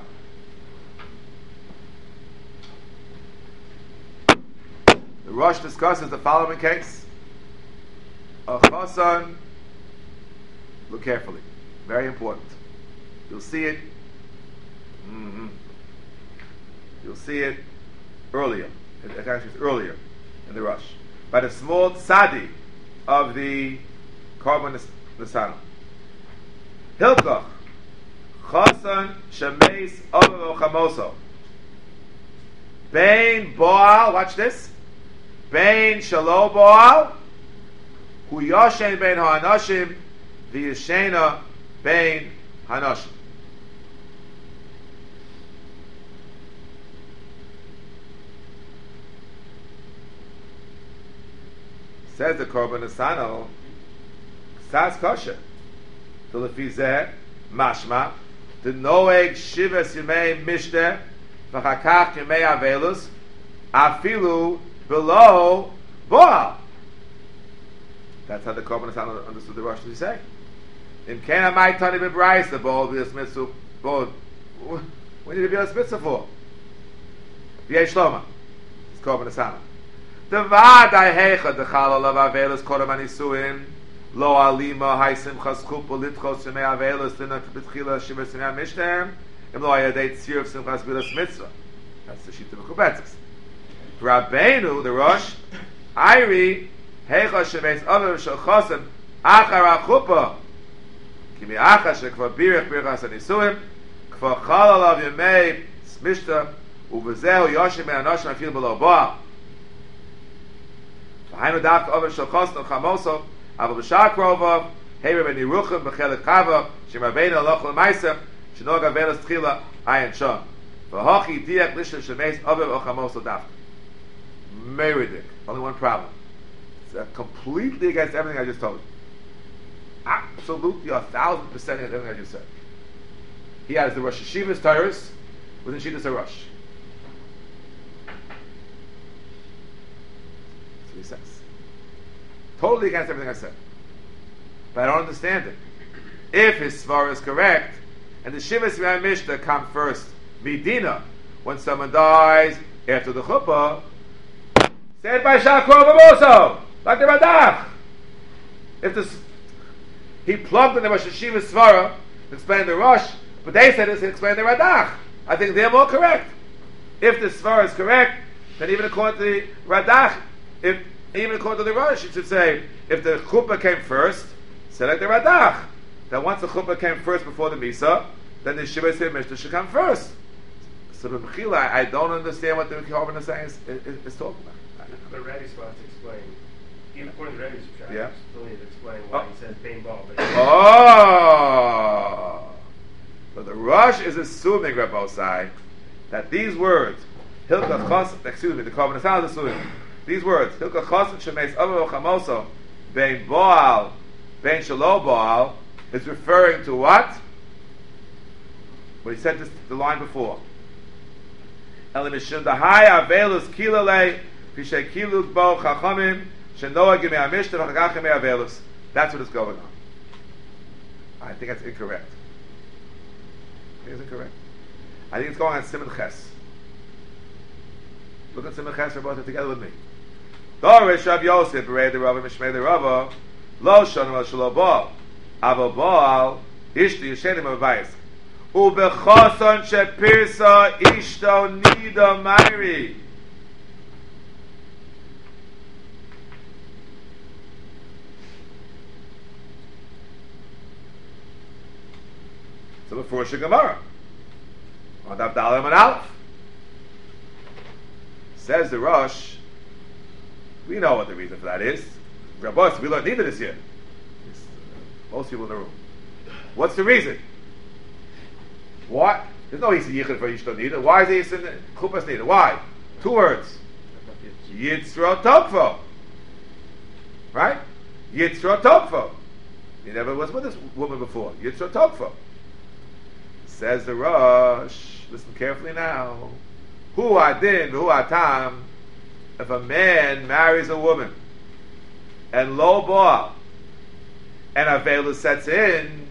The Rosh discusses the following case. A Chosan, look carefully, very important. You'll see it. You'll see it earlier. It actually is earlier in the Rosh. By the small tzadi of the Korban Nesana. Hilkach, Chosan Shemeis Omer Chamoso. Bein Boal, watch this. Bein Shalo Boal, Hu Yoshen Bein HaAnashim, V'Yeshena Bein HaAnashim. Says the Korban Nesano, Sas Kosher. To Lefizeh, Mashma, the Noeg Shivas Yemei Mishneh, V'chakach Yemei Avelus, Afilu below Boal. That's how the Korban Nesano understood the Rosh to say. In Kena Mai Tani B'Brais, the Boal V'Yasmitzu, Boal. We need to be a mitzvah for. V'yei shloma. It's korban asana. The v'adai heicha dechal olav avelos kodam anisuim lo alima haisim chas chupa litchos shemei avelos dinat b'tchila shivas shemei mishtem im lo ayadei tzir of simchas b'das mitzvah. That's the shita b'kubetzis. Rabbeinu, the Rosh, Ayri heicha shemeis avav shel chosim achar achupa ki mi'acha shekvar birich birchas anisuim kvar chal olav yemei smishta u'v'zehu yoshim me'anoshim afil b'lo boah. V'hainu dafka over shel chosno chamoso aval b'shar krova heirer ben yiruchim b'chelik chava shem Rabbeinu aloch l'maisem shenog avelos tchila ayin shon v'hochi diak lishon shemeis over o chamoso dafka. Meridic. Only one problem. It's completely against everything I just told you. Absolutely 1,000% against everything I just said. He has the Rosh Hashiva's Torahs within Shitas HaRosh. That's what he says. Totally against everything I said. But I don't understand it. If his svara is correct, and the Shivas Yemei Mishnah come first, Medina, when someone dies after the chuppah, said by Shakrov also, like the Radach. If this, he plugged in the Rosh Hashiva Svara to explain the Rosh, but they said it's to explain the Radach. I think they're more correct. If the Svara is correct, then even according to the Radach, even according to the Rosh, it should say, if the Chuppah came first, say like the Radach. Then once the Chuppah came first before the Misa, then the Shiva Yisrael Mishnah should come first. So the Mechila, I don't understand what the Korban is saying is talking about. But Rebbe's supposed to explain, even according to Rebbe's Shach, yeah, still need to explain why he says Bain Ball. So the Rosh is assuming, Reb Osai, that these words, Hilka Chos, excuse me, the Korban Asana is assuming, these words, Hilka Chos and Shemeis Avav Chamoso, Bain Boal, Bain Shalo Boal, is referring to what? Well, he said this the line before. Elimishun Dahai Avelus Kilale. That's what is going on. I think that's incorrect. I think it's incorrect. I think it's going on Siman Ches. Look at Siman Ches for both together with me. Dorish Rav Yosef Berei the Rava Mishmei the Rava Lo Shonim Al Shelo Baal Avo Baal Ishti Yishenim Avayis Ubechoson Shepirsa Ishto Nida Mairi. So before Gemara, on Daf Dalet and Aleph, says the Rosh, we know what the reason for that is. Rabbos, we learned neither this year. Most people in the room. What's the reason? Why? There's no Yisra Yichud for Yishto neither. Why is there Yisra Chupas neither? Why? 2 words. Yitzra Tokfo. Right? Yitzra Tokfo. He never was with this woman before. Yitzra Tokfo. Says the Rosh, listen carefully now. Hu adin, hu atam. If a man marries a woman, and lo boah, and avela sets in,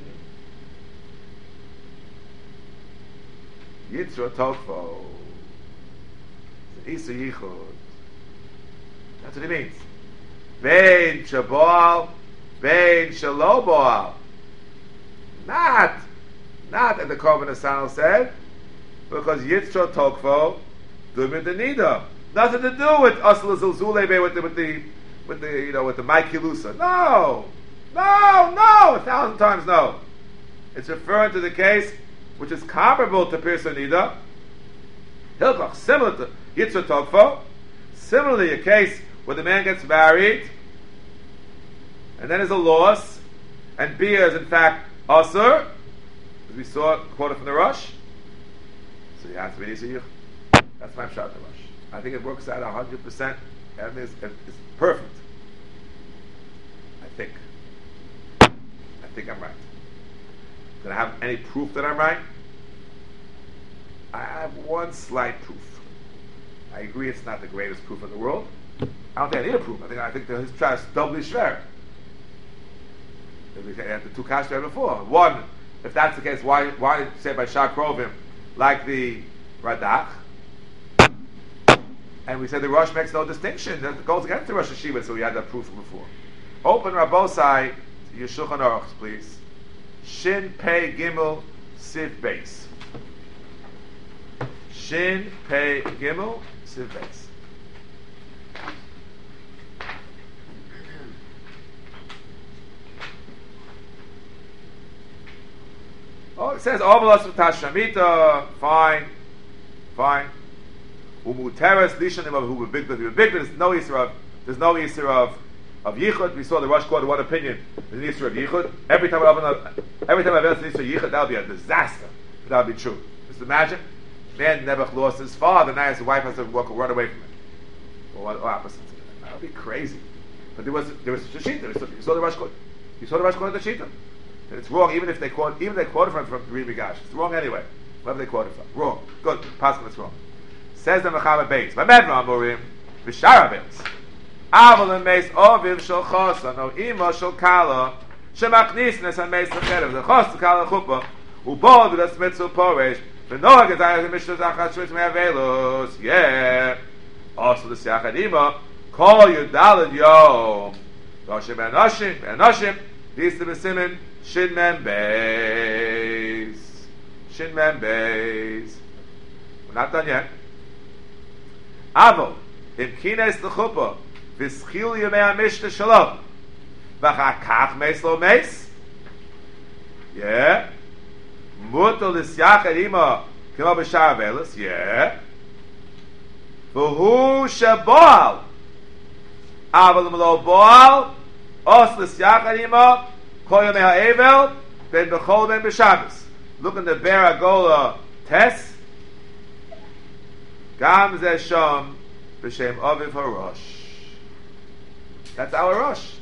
yitzra tofo, isa yichud. That's what it means. Bein shaboal, bein shalo boal. Not that the Korban Asana said, because Yitzro Tokfo, Dumid Nida. Nothing to do with Asla Zilzulebe with the Maikilusa. No, 1,000 times no. It's referring to the case which is comparable to Pirsa Nida. Hilchach, similar to Yitzro Tokfo. Similarly, a case where the man gets married, and then there's a loss, and Bia is in fact Asur. We saw quoted from the Rosh, so you have to be Yisra Yichud. That's my shot in the Rosh. I think it works out 100%. Everything is perfect. I think I'm right. Do I have any proof that I'm right? I have one slight proof. I agree it's not the greatest proof in the world. I don't think I need a proof. I think his try is doubly shver. We had the 2 kashas before. One, if that's the case, why say by Shah Krovim like the Radach. And we said the Rosh makes no distinction. That goes against the Rosh Hashiva, so we had that proof from before. Open Rabbosai, your Shulchan Aruch, please. Shin Pei Gimel Siv Beis. Shin Pei Gimel Siv Beis. Oh, it says Ovalos Tashamita. Fine. Umuteres Lishanim of who big. There's no Yisra of Yichud. We saw the Rosh quoted one opinion. There's an Yisra of Yichud. Every time I've ever seen Yisra Yichud, that would be a disaster. But that would be true. Just imagine, man Nebuch lost his father. Now his wife has to run away from him, or opposite. That would be crazy. But there was Shishita. You saw the Rosh quote. You saw the Rosh quote of the Shita. And it's wrong, even if they quote from Ri Migash. It's wrong anyway. Whatever they quote it from. Wrong. Good. Possible it's wrong. Says the Mechaber Beis. V'medra amurim v'shara beis. Aval emeis oviv shel chosa no ima shel kala shemachnis nes hameis lecherev the chos kala chuppah ubod v'das mitzvah poresh v'noah gezayah the mishnah zachat shvitz me'avelos. Yeah. Also the siachad ima kol yudalad yom Roshim Enoshim these to be simen Shin Mem Beis. We're not done yet. Avo, im kines l'chuppah, v'schil yomei ha-mishnah shalom, v'chakach meis lo meis. Yeah. Muto l'syachad ima, kimo b'shar avelos. Yeah. V'hu sheboal, avo l'mlo boal, os l'syachad ima, kol yomei ha-evel, ben b'chol ben b'shabbos. Look in the Ber Agola test. Gam zeh sham b'shem aviv harosh. That's our Rosh.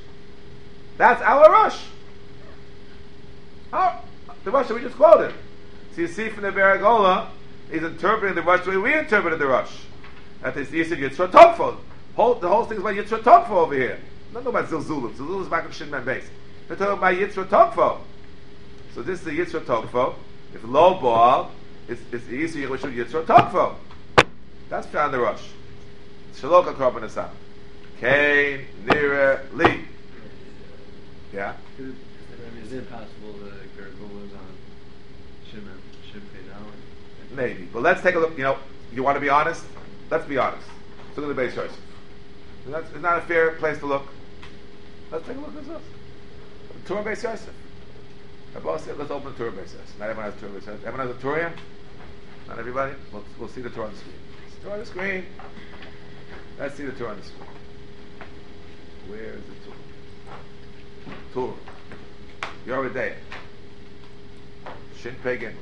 The Rosh that we just quoted. So you see from the Ber Agola, he's interpreting the Rosh the way we interpreted the Rosh. That is, he said Yitzra Tokfo. The whole thing is about Yitzra Tokfo over here. Not about Zilzulim. Zilzulim is back in Shin Men Beis. We're talking about Yitzra Tokfo. So this is the Yitzra Tokfo. If low ball, it's easy which is Yitzra Tokfo. That's found the Rosh. Shaloka Korban Asam. Kain Nira Li. Yeah. Is it possible the Gergul was on Shimfei Dalit? Maybe, but let's take a look. You want to be honest? Let's be honest. Look at the Beis Yosef. It's not a fair place to look. Let's take a look at this. Torah Beis Yosef. Let's open the Torah Beis Yosef. Not everyone has Torah Beis Yosef. Everyone has a Torah here? Not everybody? We'll see the Torah on the screen. It's Torah on the screen. Let's see the Torah on the screen. Where is the Torah? Torah. Yoreh Shin Pegin.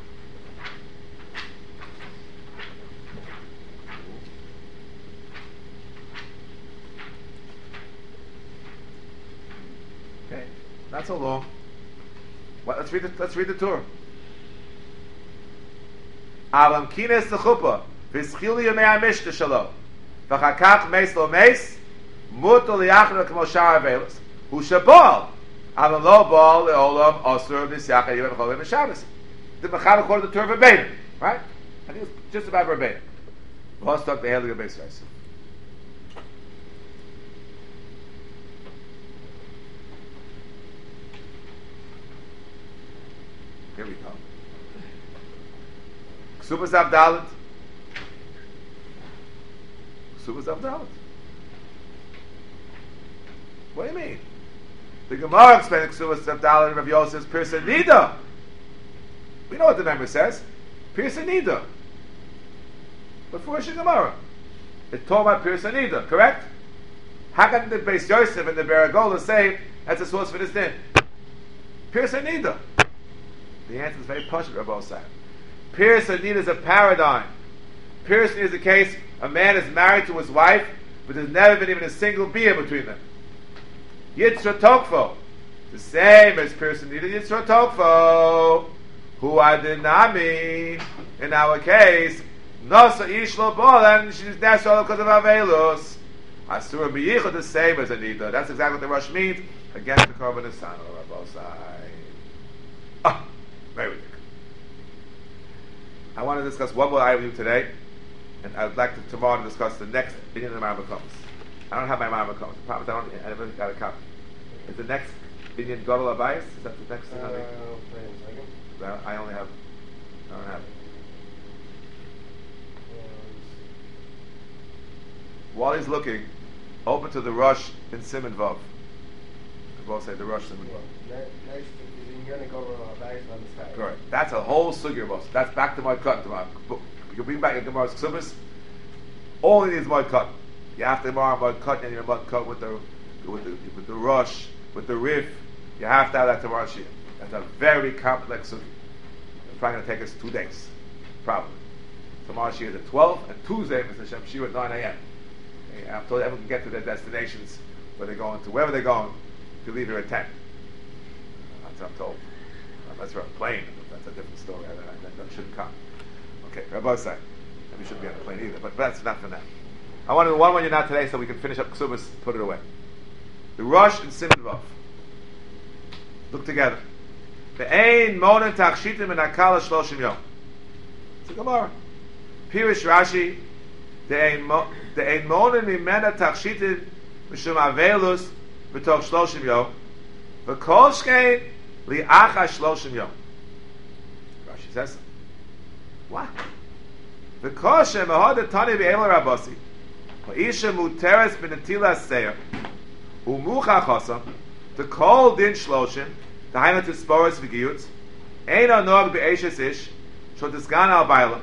Okay, not so long. Let's read the Torah. Alam kines l'chuppah v'schil yomei ha-mishnah shalom v'chakach meis lo meis muto liyachnu k'mo shar avelos hu shabal alam lo bal le'olam osur b'syachad yom v'chol b'shabbos. The Mechaber quoted the Torah verbatim, right? I think it's just about verbatim. Let's talk the Heilige Beis Yosef. Here we go. Ksubas Avdalit. What do you mean? The Gemara explains Ksubas Avdalit and Rav Yosef's Pirsa Nida. We know what the member says. Pirsa Nida. But for the Gemara, it's talking about Pirsa Nida, correct? How can the Beis Yosef and the Ber Agola say that's a source for this din? Pirsa Nida. The answer is very posh, Rabbi Osai. Pirsa Nida is a paradigm. Pirsa Nida is the case a man is married to his wife, but there's never been even a single bia between them. Yitzra Tokfo. The same as Pirsa Nida, Yitzra Tokfo. Who adinami, in our case, Nosa Ishlo Bolan, she's Nesol because of Avelos. Asura Biyichot, the same as Anita. That's exactly what the Rosh means against the Korban Asana, Rabbi Osai. Very weak. I want to discuss one more item with you today, and I would like to tomorrow to discuss the next Indian of the Marmar Comes. I don't have my Marmar Comes. The problem is I never got a copy. Is the next Indian Gadol Abayis? Is that the next thing? Wait a second. I don't have it. While he's looking, open to the Rush in Simon Vav. We both say the Rush Simon Vav. Next is Indian Gadol Abayis on the side. Correct. That's a whole sugya, boss. That's back to my cut tomorrow. You can bring back your Gemara's Ksubis. All it needs is mud cut. You have to tomorrow mud cut and your mud cut with the rush, with the riff. You have to have that tomorrow shir. That's a very complex sugya. It's probably going to take us 2 days, probably. Tomorrow shir is at 12, and Tuesday Mr. Shem shir at 9 a.m. Okay, I'm told everyone can get to their destinations where they're going to, wherever they're going. If you leave here at 10, that's what I'm told. Unless we're on a plane, that's a different story. That shouldn't come. Okay, Rabbi say. Maybe you shouldn't be on the plane either, but that's not for now. I want to do one when you're not today so we can finish up Ksubas, put it away. The Rosh and Simon Vav. Look together. The Ein Monen Tachshitim and Akala Shloshim Yom. It's a Gemara. Pirish Rashi. The Ein Monen Mimena Tachshitim Mishum Avelus B'toch Shloshim Yom. V'kol Shkein Li'acha Shloshim Yom. Rashi says so. What? Because Shemahad Tani Be'ela Rabasi. Isha Muteres Benatila Seir. Umucha Chosam. The Kol Din Shloshim. The Haina Tisporas Vigiyut. Eina Nog Be'eshes Ish. Shotisgan Al Baila.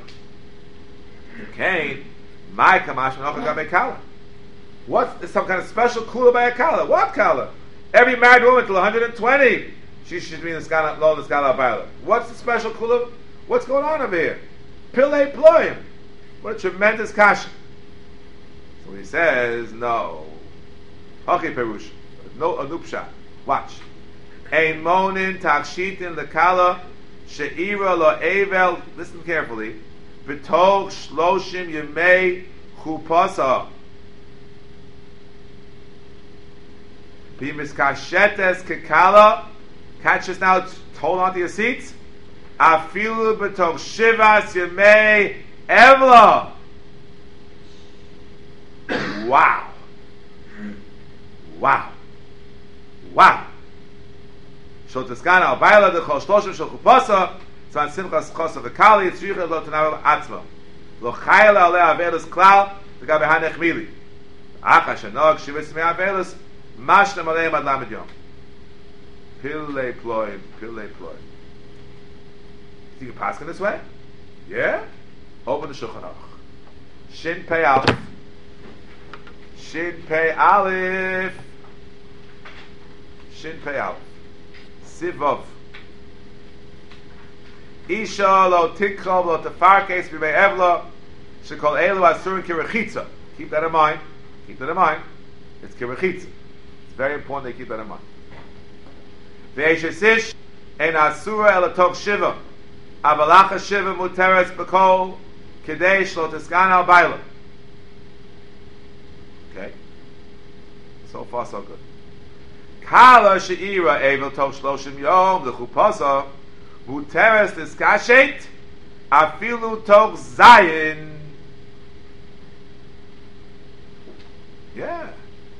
Kain. My Kamash Nocha Gabe Kala. What's some kind of special kula by a Kala? What Kala? Every married woman till 120. She should be in the Skala Al Baila. What's the special kula? What's going on over here? Pillei Ploim. What a tremendous kasha. So he says, no. Hachi Perush. No Anupsha. Watch. Ein Monin Takshitin Lekala She'ira Lo Evel. Listen carefully. B'tog Shloshim Yemei Chupasa. B'miskashetes Kekala. Catch us now. Hold on to your seats. Afilu b'tog shivas yemei evla. Wow. Wow. Wow. Shotiskana albayla dechol shloshim shel chupasa tzvan simchas chosa v'kali yitzricha lo tenavel atzma lo chayla ale avelus klal v'gabe hanechmili acha shenog shivas mei avelus mashnem aleim ad lamed yom. Pillei ploim. You can pass in this way? Yeah? Open the Shulchan Aruch. Shin Pei Aleph. Sivov. Isha lo tikhov lo tefarkes b'mei evla shekol elu asurin kirechitza. Keep that in mind. It's kirechitza. It's very important that you keep that in mind. Ve'eshesish en asura el atog shiva. Avalacha shiva muteres b'kol kidei shlo tiskan al baila. Okay. So far so good. Kala she'ira evel tog shloshim yom the chupasa muteres tiskashet afilu tog zayin. Yeah.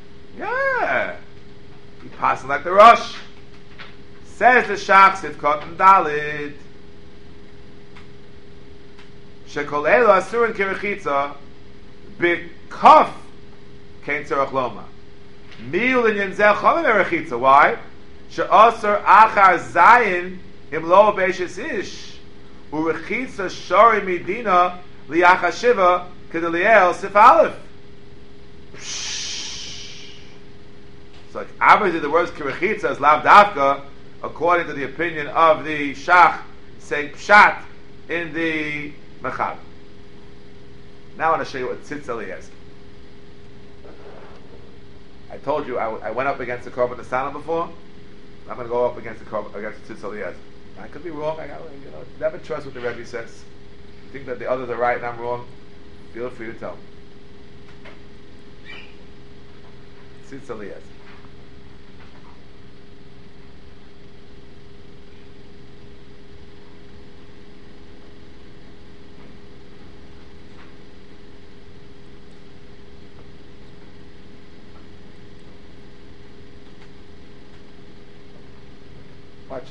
He passing like the Rosh. Says the Shach Sivkot and Dalid. Shekol elu asurin kirechitza b'kof kein tzorach loma. Mil in yemzeh cholim erechitza. Why? She'asur achar zayin im lo beishes ish urechitza shori midina liachar shiva kedeliel sif aleph. So obviously the words kirechitza is lav dafka according to the opinion of the Shach saying pshat in the Mechab. Now I want to show you what Tzitz Eliezer. I told you I went up against the Korban Nesanel before. I'm going to go up against the Tzitz Eliezer. I could be wrong. Never trust what the Rebbe says. You think that the others are right and I'm wrong? Feel free to tell me. Tzitz Eliezer. touches.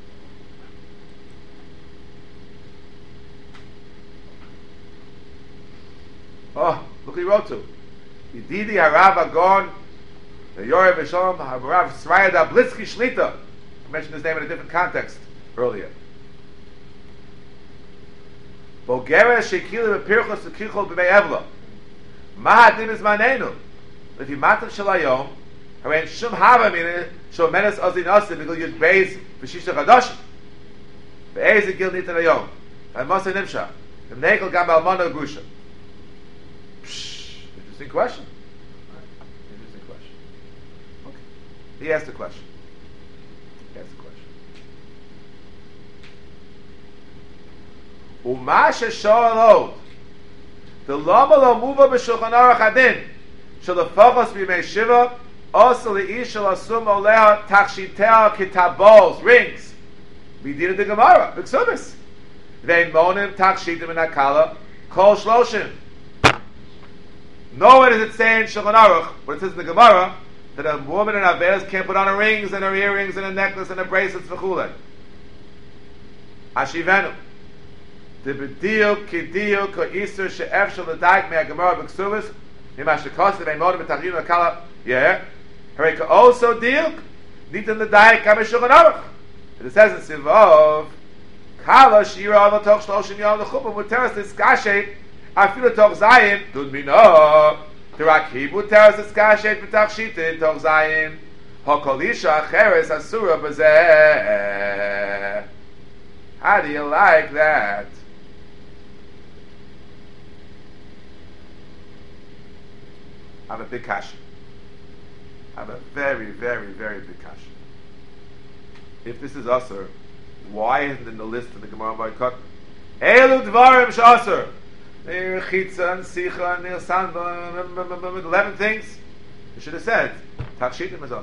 Oh, look what he wrote to. Yididi Harav Agon, the Yorev V'Shalom Harav Sraya Dablitsky Shlita. I mentioned his name in a different context earlier. Bulgaria Shekila B'Pirchos L'Kichol B'Mei Evla. Mahadin is manenu. If you matam shalayom, harein shum hava minin shom menes ozin osin because you'd beis v'shisha chadashim. Be'ez a gil nitan ayom. V'masa nimsha. V'mnekel gam almana grusha. Interesting question. Interesting question. Okay. He asked the question. Umasha shoalod. The lama lo muva b'shulchan aruch adin. Shalafachos b'mei shiva. Also the ish shall assume oleha tachshitea kitabos rings. We did the Gemara. B'ksubis. Vein monim tachshitim in akala kol shloshim. Nowhere does it say in Shulchan Aruch, but it says in the Gemara, that a woman in Avelis can't put on her rings and her earrings and a necklace and a bracelets v'chulei. Ashivenu. The b'diuk k'diuk k'isur she'efshel l'daik me'a Gemara b'ksubis mima shekosev vein monim tachshitim in akala. Yeah. Harei also diuk nitan l'daik kam Shulchan Aruch. It says in Sivov, Kala shira aval toch shloshim yom l'chupah muteres l'skashet afilu toch zayin dun mino terak muteres l'skashet v'tachshitin toch zayin hokolisha acheres asura b'zeh. How do you like that? I have a big kasha. I have a very, very, very big kasha. If this is Asur, why isn't it in the list of the Gemara by Cut? Elu dvarim sh'asur. Chitza and Sicha and Nilsan, 11 things. You should have said, Tachshitim is Asur.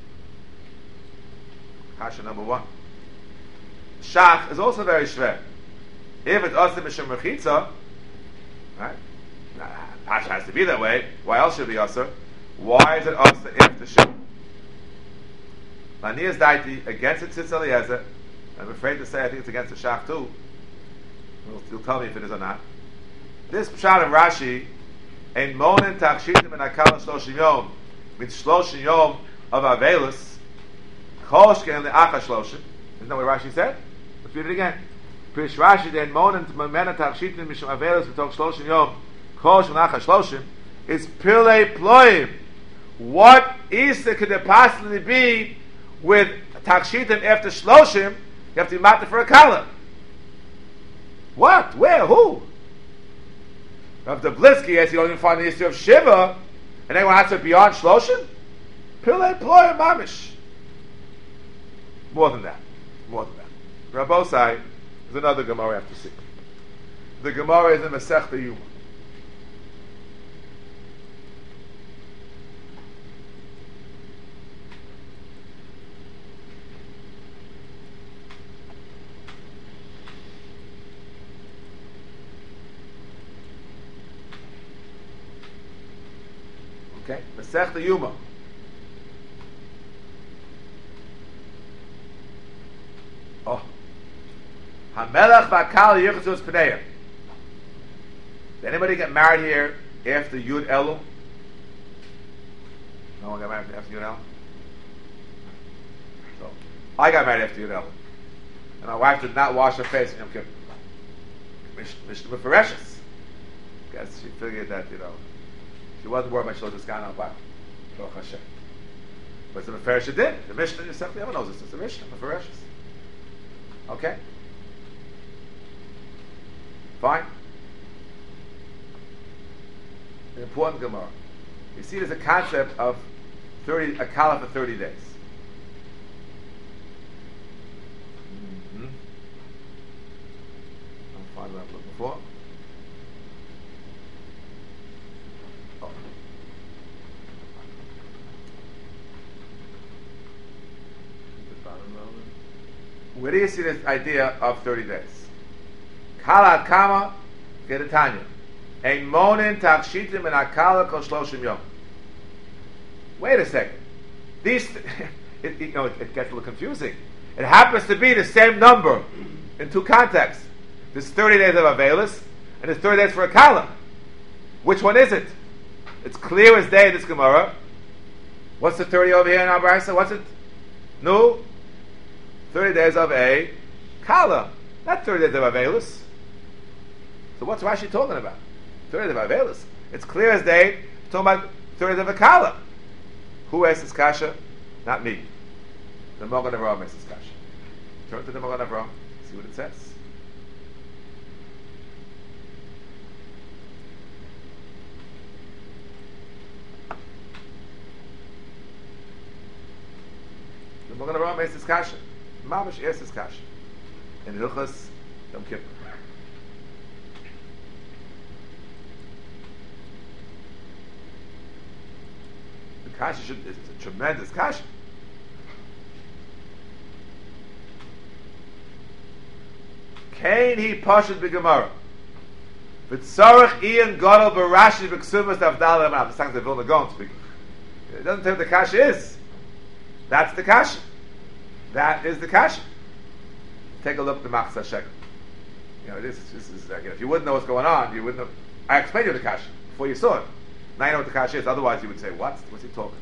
Kasha number 1. Shach is also very shver. If it's Asur b'shem Rechitza, right? Pasha has to be that way. Why else should it be Asur? Why is it Asur if the Shach? Lanias daiti against the Tzitz Eliezer. I'm afraid to say I think it's against the Shach too. You'll tell me if it is or not. This pshat of Rashi, ein monen tachshitim and akala shloshim yom, mit shloshim yom of Avelus, kol shken le'acha shloshim. Isn't that what Rashi said? Let's read it again. Prish Rashi, ein monen mena tachshitim mishum Avelus v'tok shloshim yom, kol shken le'acha shloshim, is pilei ploim. What Easter could there possibly be with Takshitim after Shloshim? You have to be matter for a kala. What? Where? Who? Rav Dablitsky, as you don't even find the issue of Shiva, and anyone has to be beyond Shloshim? Pilei ploy mamish. More than that. More than that. Rabbosai is another Gemara I have to see. The Gemara is in Masechta Yuma. Okay, Masechta Yuma. Oh, Hamelach v'Akal Yichus Pneia. Did anybody get married here after Yud Elul? No one got married after Yud Elul. So I got married after Yud Elul, and my wife did not wash her face in Yom Kippur. Mishnah Mefereshes. Guess she figured that she wasn't worried about Shloshis Gana Baruch Hashem. But the Meferesh did. The Mishnah yourself, everyone knows this. It's the Mishnah Mefereshes. Okay? Fine. An important Gemara. You see, there's a concept of a kala for 30 days. Mm-hmm. I'll find what I'm looking for. Where do you see this idea of 30 days? Kala kama gedetanya. Ein monin tachshitim and akala kol shloshim yom. Wait a second. These, it gets a little confusing. It happens to be the same number in two contexts. There's 30 days of Avelis, and there's 30 days for a Kala. Which one is it? It's clear as day in this Gemara. What's the 30 over here in our Brisa? What's it? No. 30 days of a Kala. Not 30 days of Avelis. So what's Rashi talking about? 30 days of Avelis. It's clear as day, talking about 30 days of a Kala. Who asks this kasha? Not me. The Magen Avraham asks this kasha. Turn to the Magen Avraham, see what it says. The Magen Avraham asks this kasha. Mamash asks this kasha. In Hilchos Yom Kippur. The kasha is a tremendous kasha. Kain he pashut b'Gemara. V'tzarech Ian Gadol b'Rashi b'Ksuvas Avdal Amav. This is the Vilna Gaon speaking. It doesn't tell what the kasha is. That's the kasha. That is the kasha. Take a look at the Machzah Shekel. You know, this is if you wouldn't know what's going on, you wouldn't know. I explained you the kasha before you saw it. Now you know what the kasha is. Otherwise, you would say, "What? What's he talking?"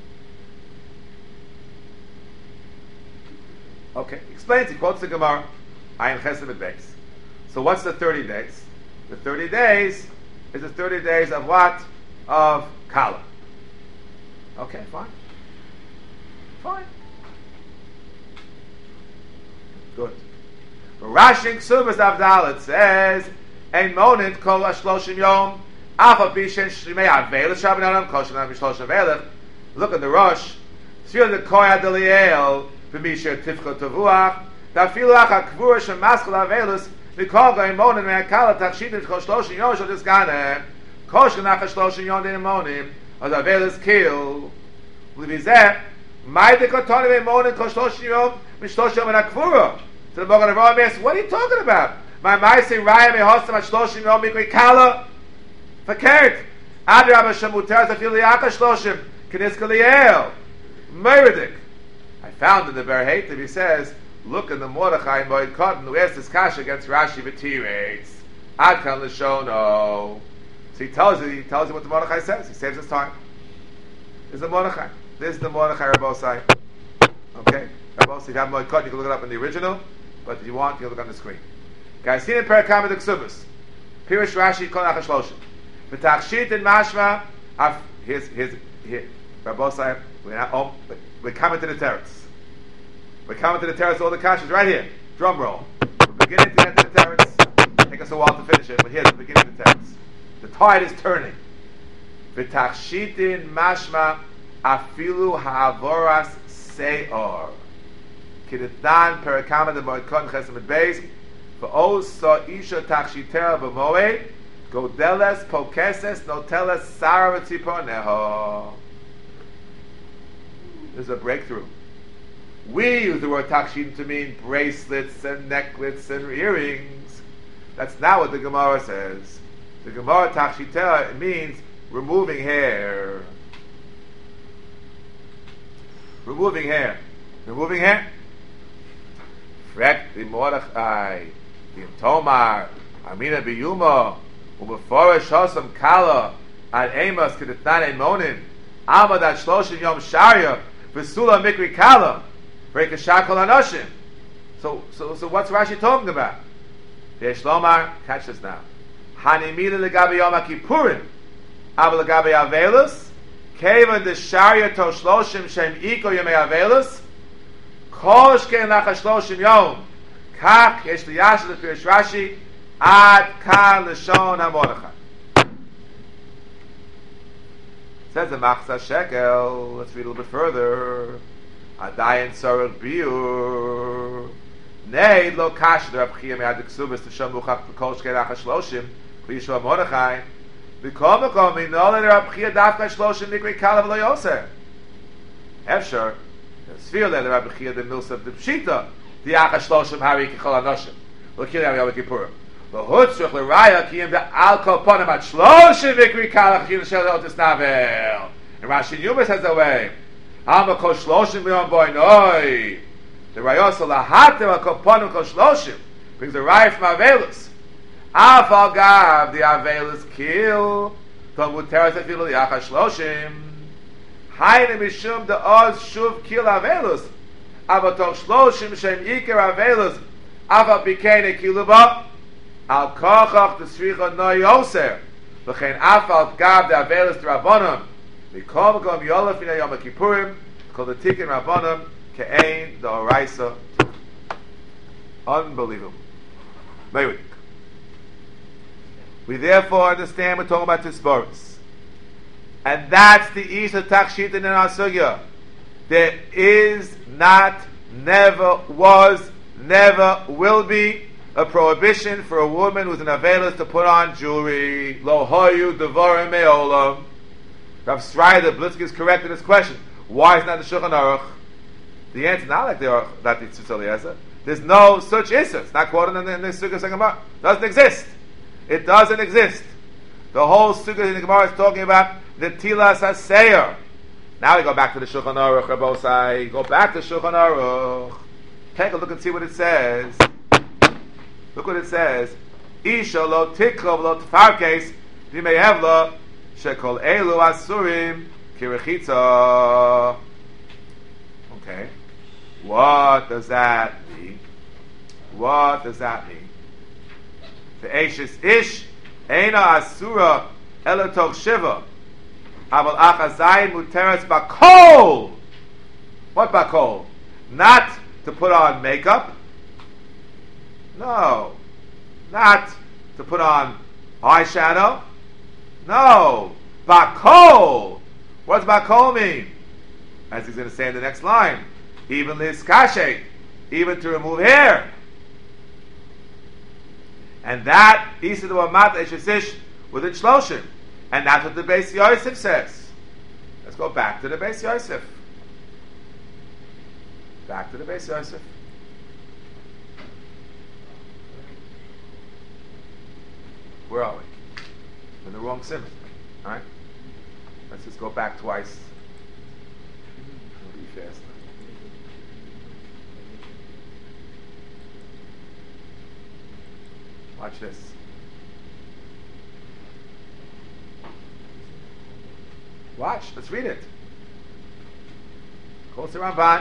Okay, explains. He quotes the Gemara. Ayin Chesed Beis. So what's the 30 days? The 30 days is the 30 days of what? Of Kala. Okay, fine. Fine. Good. But Rashi Ksubas Avdal, it says, Ein Monit Kol Ashloshim Yom Afa Bishen Shrimei Avela Shabbanon Kol Shanam Mishlosh Avela. Look at the Rosh. Sfir the Koya Deliel B'Misha Tifcho Tavuach Tafilu Acha Kvura Shem Maskal Avelus Mikol Goy Monim Me'akala Tachshit Kol Shloshim Yom Shol Disgane Kol Shanach Shloshim Yom Din Monim Od Avelus Kill L'Vizeh Mai Dekotoni Me'monim Kol Shloshim Yom Mishlosh Yom Me'akvura. So the Magen Avraham asks, what are you talking about? My Maaseh Raya Mehostam at Shloshim Yom Mikri Kala Fakert Adri Abba Shemuter Zafili Aka Shloshim Keniska Liel Meridik. I found in the Ber Heitev, he says, look in the Mordechai Moed Cotton who asked this kasha against Rashi V'Tireitz Adkan L'Shono. So he tells you what the Mordechai says. He saves his time. This is the Mordechai. This is the Mordechai Rabbosai. Okay? Rabbosai, if you have Moed Cotton, you can look it up in the original. But if you want, you can look on the screen. Guys, see in Perakam of the Ksubas. Pirish Rashi Kol Nachas Shloshim. V'tachshit in Mashma. Here. Rabbosai, we're coming to the terrace. We're coming to the terrace. All the kashas right here. Drum roll. We're beginning to get to the terrace. Take us a while to finish it, but here's the beginning of the terrace. The tide is turning. V'tachshit in Mashma afilu ha'avoras se'or. Kidetan perakama de moed chesed beis v'os so isha tachshitera b'moed godeles pokeses noteles sara v'tziponeho. There's a breakthrough. We use the word tachshit to mean bracelets and necklets and earrings. That's not what the Gemara says. The Gemara tachshitera, it means removing hair. Removing hair. Removing hair? Frek the Mordechai, the Tomar, Amina Biyuma, Umeforish Hosam Kala, Ad Amos Kedetnan Emonim, Amad Ad Shloshim Yom Sharia, Vesula Mikri Kala, Brekashakol Anoshim. So what's Rashi talking about? Yesh Lomar, catch this now. Hanimila Legabi Yom HaKippurim, Abba Legabi Avelus, Kevan the Sharia To Shloshim Shem Iko Yomei Avelus, Kosh Ken Nachas Shloshim Yom, Kach Yesh Liyasha L'Pirish Rashi, Ad Kan L'Shon HaMordechai. Says the Machzah Shekel. Let's read a little bit further. Adayin Sorel Biur. Nei Lo Kash the Rab Chia Me'ad Ksubas to Shom Muchach Kosh Ken Nachas Shloshim L'Yishua Mordechai. V'kol Mekom Minol Le Rab Chia Dafka Shloshim Nikri Kalav Lo Yoser. Efshar. Sfir le Rabbi Chia the Milsa the Pshita the Achas Shloshim Hari Kichol Anoshim L'Kil Yom Yom Kippurim V'hutzrich L'Raya Kiyim Ve'al Kol Ponim At Shloshim Vikri Kalach Chil Shel Otis Navel and Rashi Yumas has a way Hama Kol Shloshim V'yom Boy Noi The Rayos Lahater Akoponim Kol Shloshim brings the Raya from Avelus. Afal Gav the Avelus kill Talmud Teres Afilu Yachas Shloshim Hayne Mishum the Oz Shuv kill Avelus Avatok Shloshim Shem Iker Avelus Aval Bikene Kiluba Al Kochach the Sricha No Yoser V'chein Afal Gav the Avelus Rabbanim V'kom Gom Yolaf Ina Yom Kippurim Kol the Tikkun Rabbanim Ke'ein the Oraisa. Unbelievable. Very weak. We therefore understand we're talking about Tisboris. And that's the Isa Takshit in our Sugya. There is not, never was, never will be a prohibition for a woman who's an Avelis to put on jewelry. Lo hoyu devarim me'olam. Rav Strider Blitzky is correct in his question. Why is not the Shulchan Aruch? The answer is not like that the Tzitz Eliezer. There's no such issue. It's not quoted in the Sukkah Gemara. It doesn't exist. It doesn't exist. The whole Sukkah in the Gemara is talking about the Tilas HaSeir. Now we go back to the Shulchan Aruch, Rabbosai. Go back to Shulchan Aruch. Take a look and see what it says. Look what it says. Isha lo tikrov lo tfarkes v'meyevla shekol elu asurim kirechitza. Okay. What does that mean? What does that mean? The Eishis Ish Eina Asura Elatok Shiva Aval Achazayin Muteres Bakol. What Bakol? Not to put on makeup. No. Not to put on eyeshadow. No. Bakol. What does Bakol mean? As he's going to say in the next line. Even liskashe, even to remove hair. And that Isa the Wamat Eshesish with a Shloshim. And that's what the Beis Yosef says. Let's go back to the Beis Yosef. Back to the Beis Yosef. Where are we? In the wrong simon. Alright? Let's just go back twice. It'll be fast. Watch this. Watch. Let's read it. Quotes the Ramban.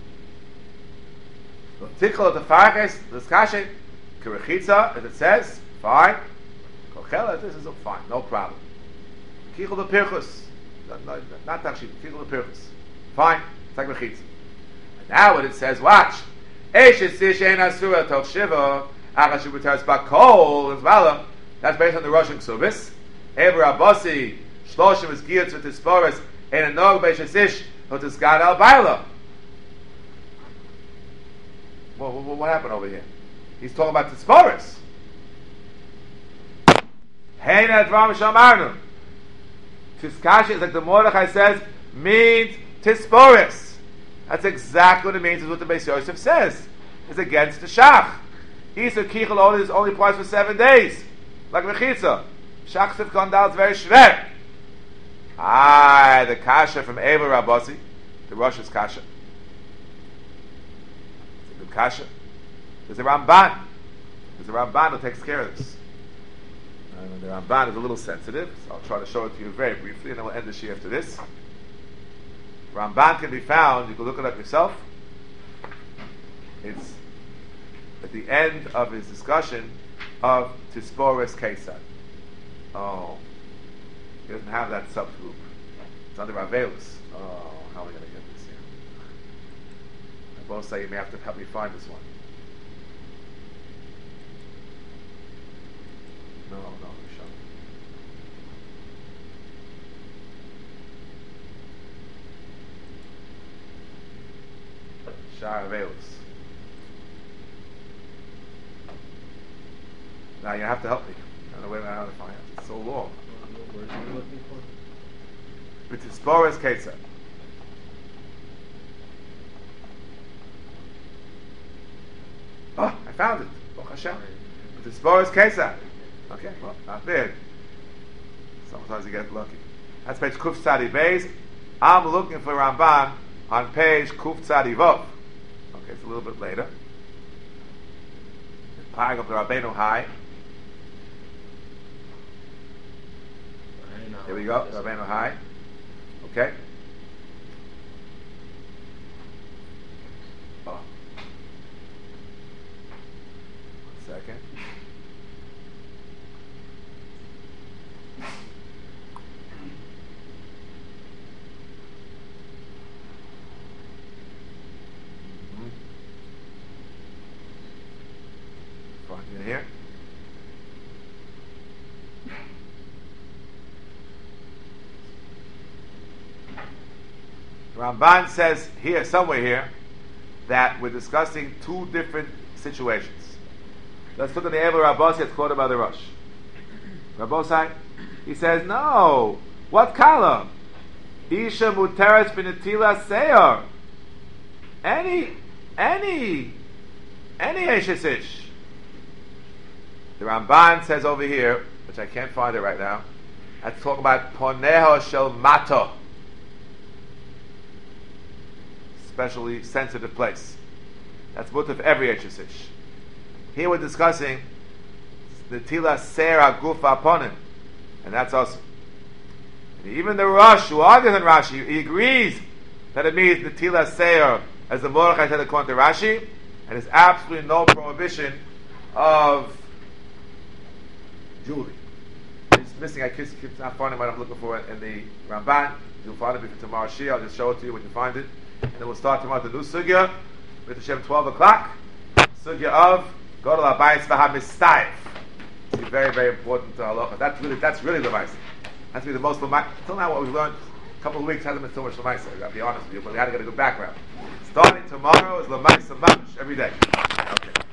Tikkol the farches the skashe kerechitza, as it says, fine. Kochela, this is fine, no problem. Kichol the pirchus, not takshit. Kichol the pirchus, fine. It's like rechitza. And now what it says, watch. Eshes sishen asura toch shiva. That's based on the Russian Ksubis. Eber Abbasi, Shloshim is geared to Tisporis, and a Nog Beishasish, to Tisgad al Baila. What happened over here? He's talking about Tisporis. Heina Dvam Shamarnu. Tiskashi is like the Mordechai says, means Tisporis. That's exactly what it means, is what the Beis Yosef says. It's against the Shach. Isa Kichel only applies for 7 days. Like Mechitza. Shachsiv Kondal is very shver. The Kasha from Eva Rabbasi. The Rosh's Kasha. It's a good Kasha. There's a Ramban. There's a Ramban who takes care of this. And the Ramban is a little sensitive, so I'll try to show it to you very briefly, and then we'll end the Shia after this. Ramban can be found, you can look it up yourself. It's at the end of his discussion of Tisporis Kesad. Oh, he doesn't have that subgroup. It's under Avelus. Oh, how are we going to get this here? I both say you may have to help me find this one. No, Rishon. Shar Avelus. Now you have to help me. I don't know how to find it. It's so long. Where are you looking for? But it's Boris Ketzer. Oh, I found it. Baruch Hashem. But it's Boris Ketzer. Okay, well, not bad. Sometimes you get lucky. That's page Kuf Tzadi Beis. I'm looking for Ramban on page Kuf Tzadi Vov. Okay, it's a little bit later. Pag of the Rabbeinu Hai. Here we go, Rabbeinu Hai. Okay. Oh. 1 second. In here. Ramban says here, somewhere here, that we're discussing two different situations. Let's look at the Eber Rabbosai, it's quoted by the Rosh. Rabbosai, he says, no, what kala? Isha muteres b'netila seyor. Any Eshesish. The Ramban says over here, which I can't find it right now, that's talking about poneho shel mato, especially sensitive place. That's both of every Eshesish. Here we're discussing the tila sera gufa ponim, and that's also. And even the Rosh, who argues in Rashi, he agrees that it means the tila sera, as the Mordechai said according to Rashi, and there's absolutely no prohibition of jewelry. It's missing. I keep not finding what I'm looking for in the Ramban. You'll find it before tomorrow's Shia. I'll just show it to you when you find it. And then we'll start tomorrow the new sugya with Hashem 12 o'clock. Sugya of Godel Abayis V'Hamistayif. It's very, very important to halacha. That's really the Lamaisa. That's really the most Lamaisa. Until now, what we've learned a couple of weeks hasn't been so much Lamaisa. I've got to be honest with you, but we had to get a good background. Starting tomorrow is Lamaisa Mamish every day. Okay.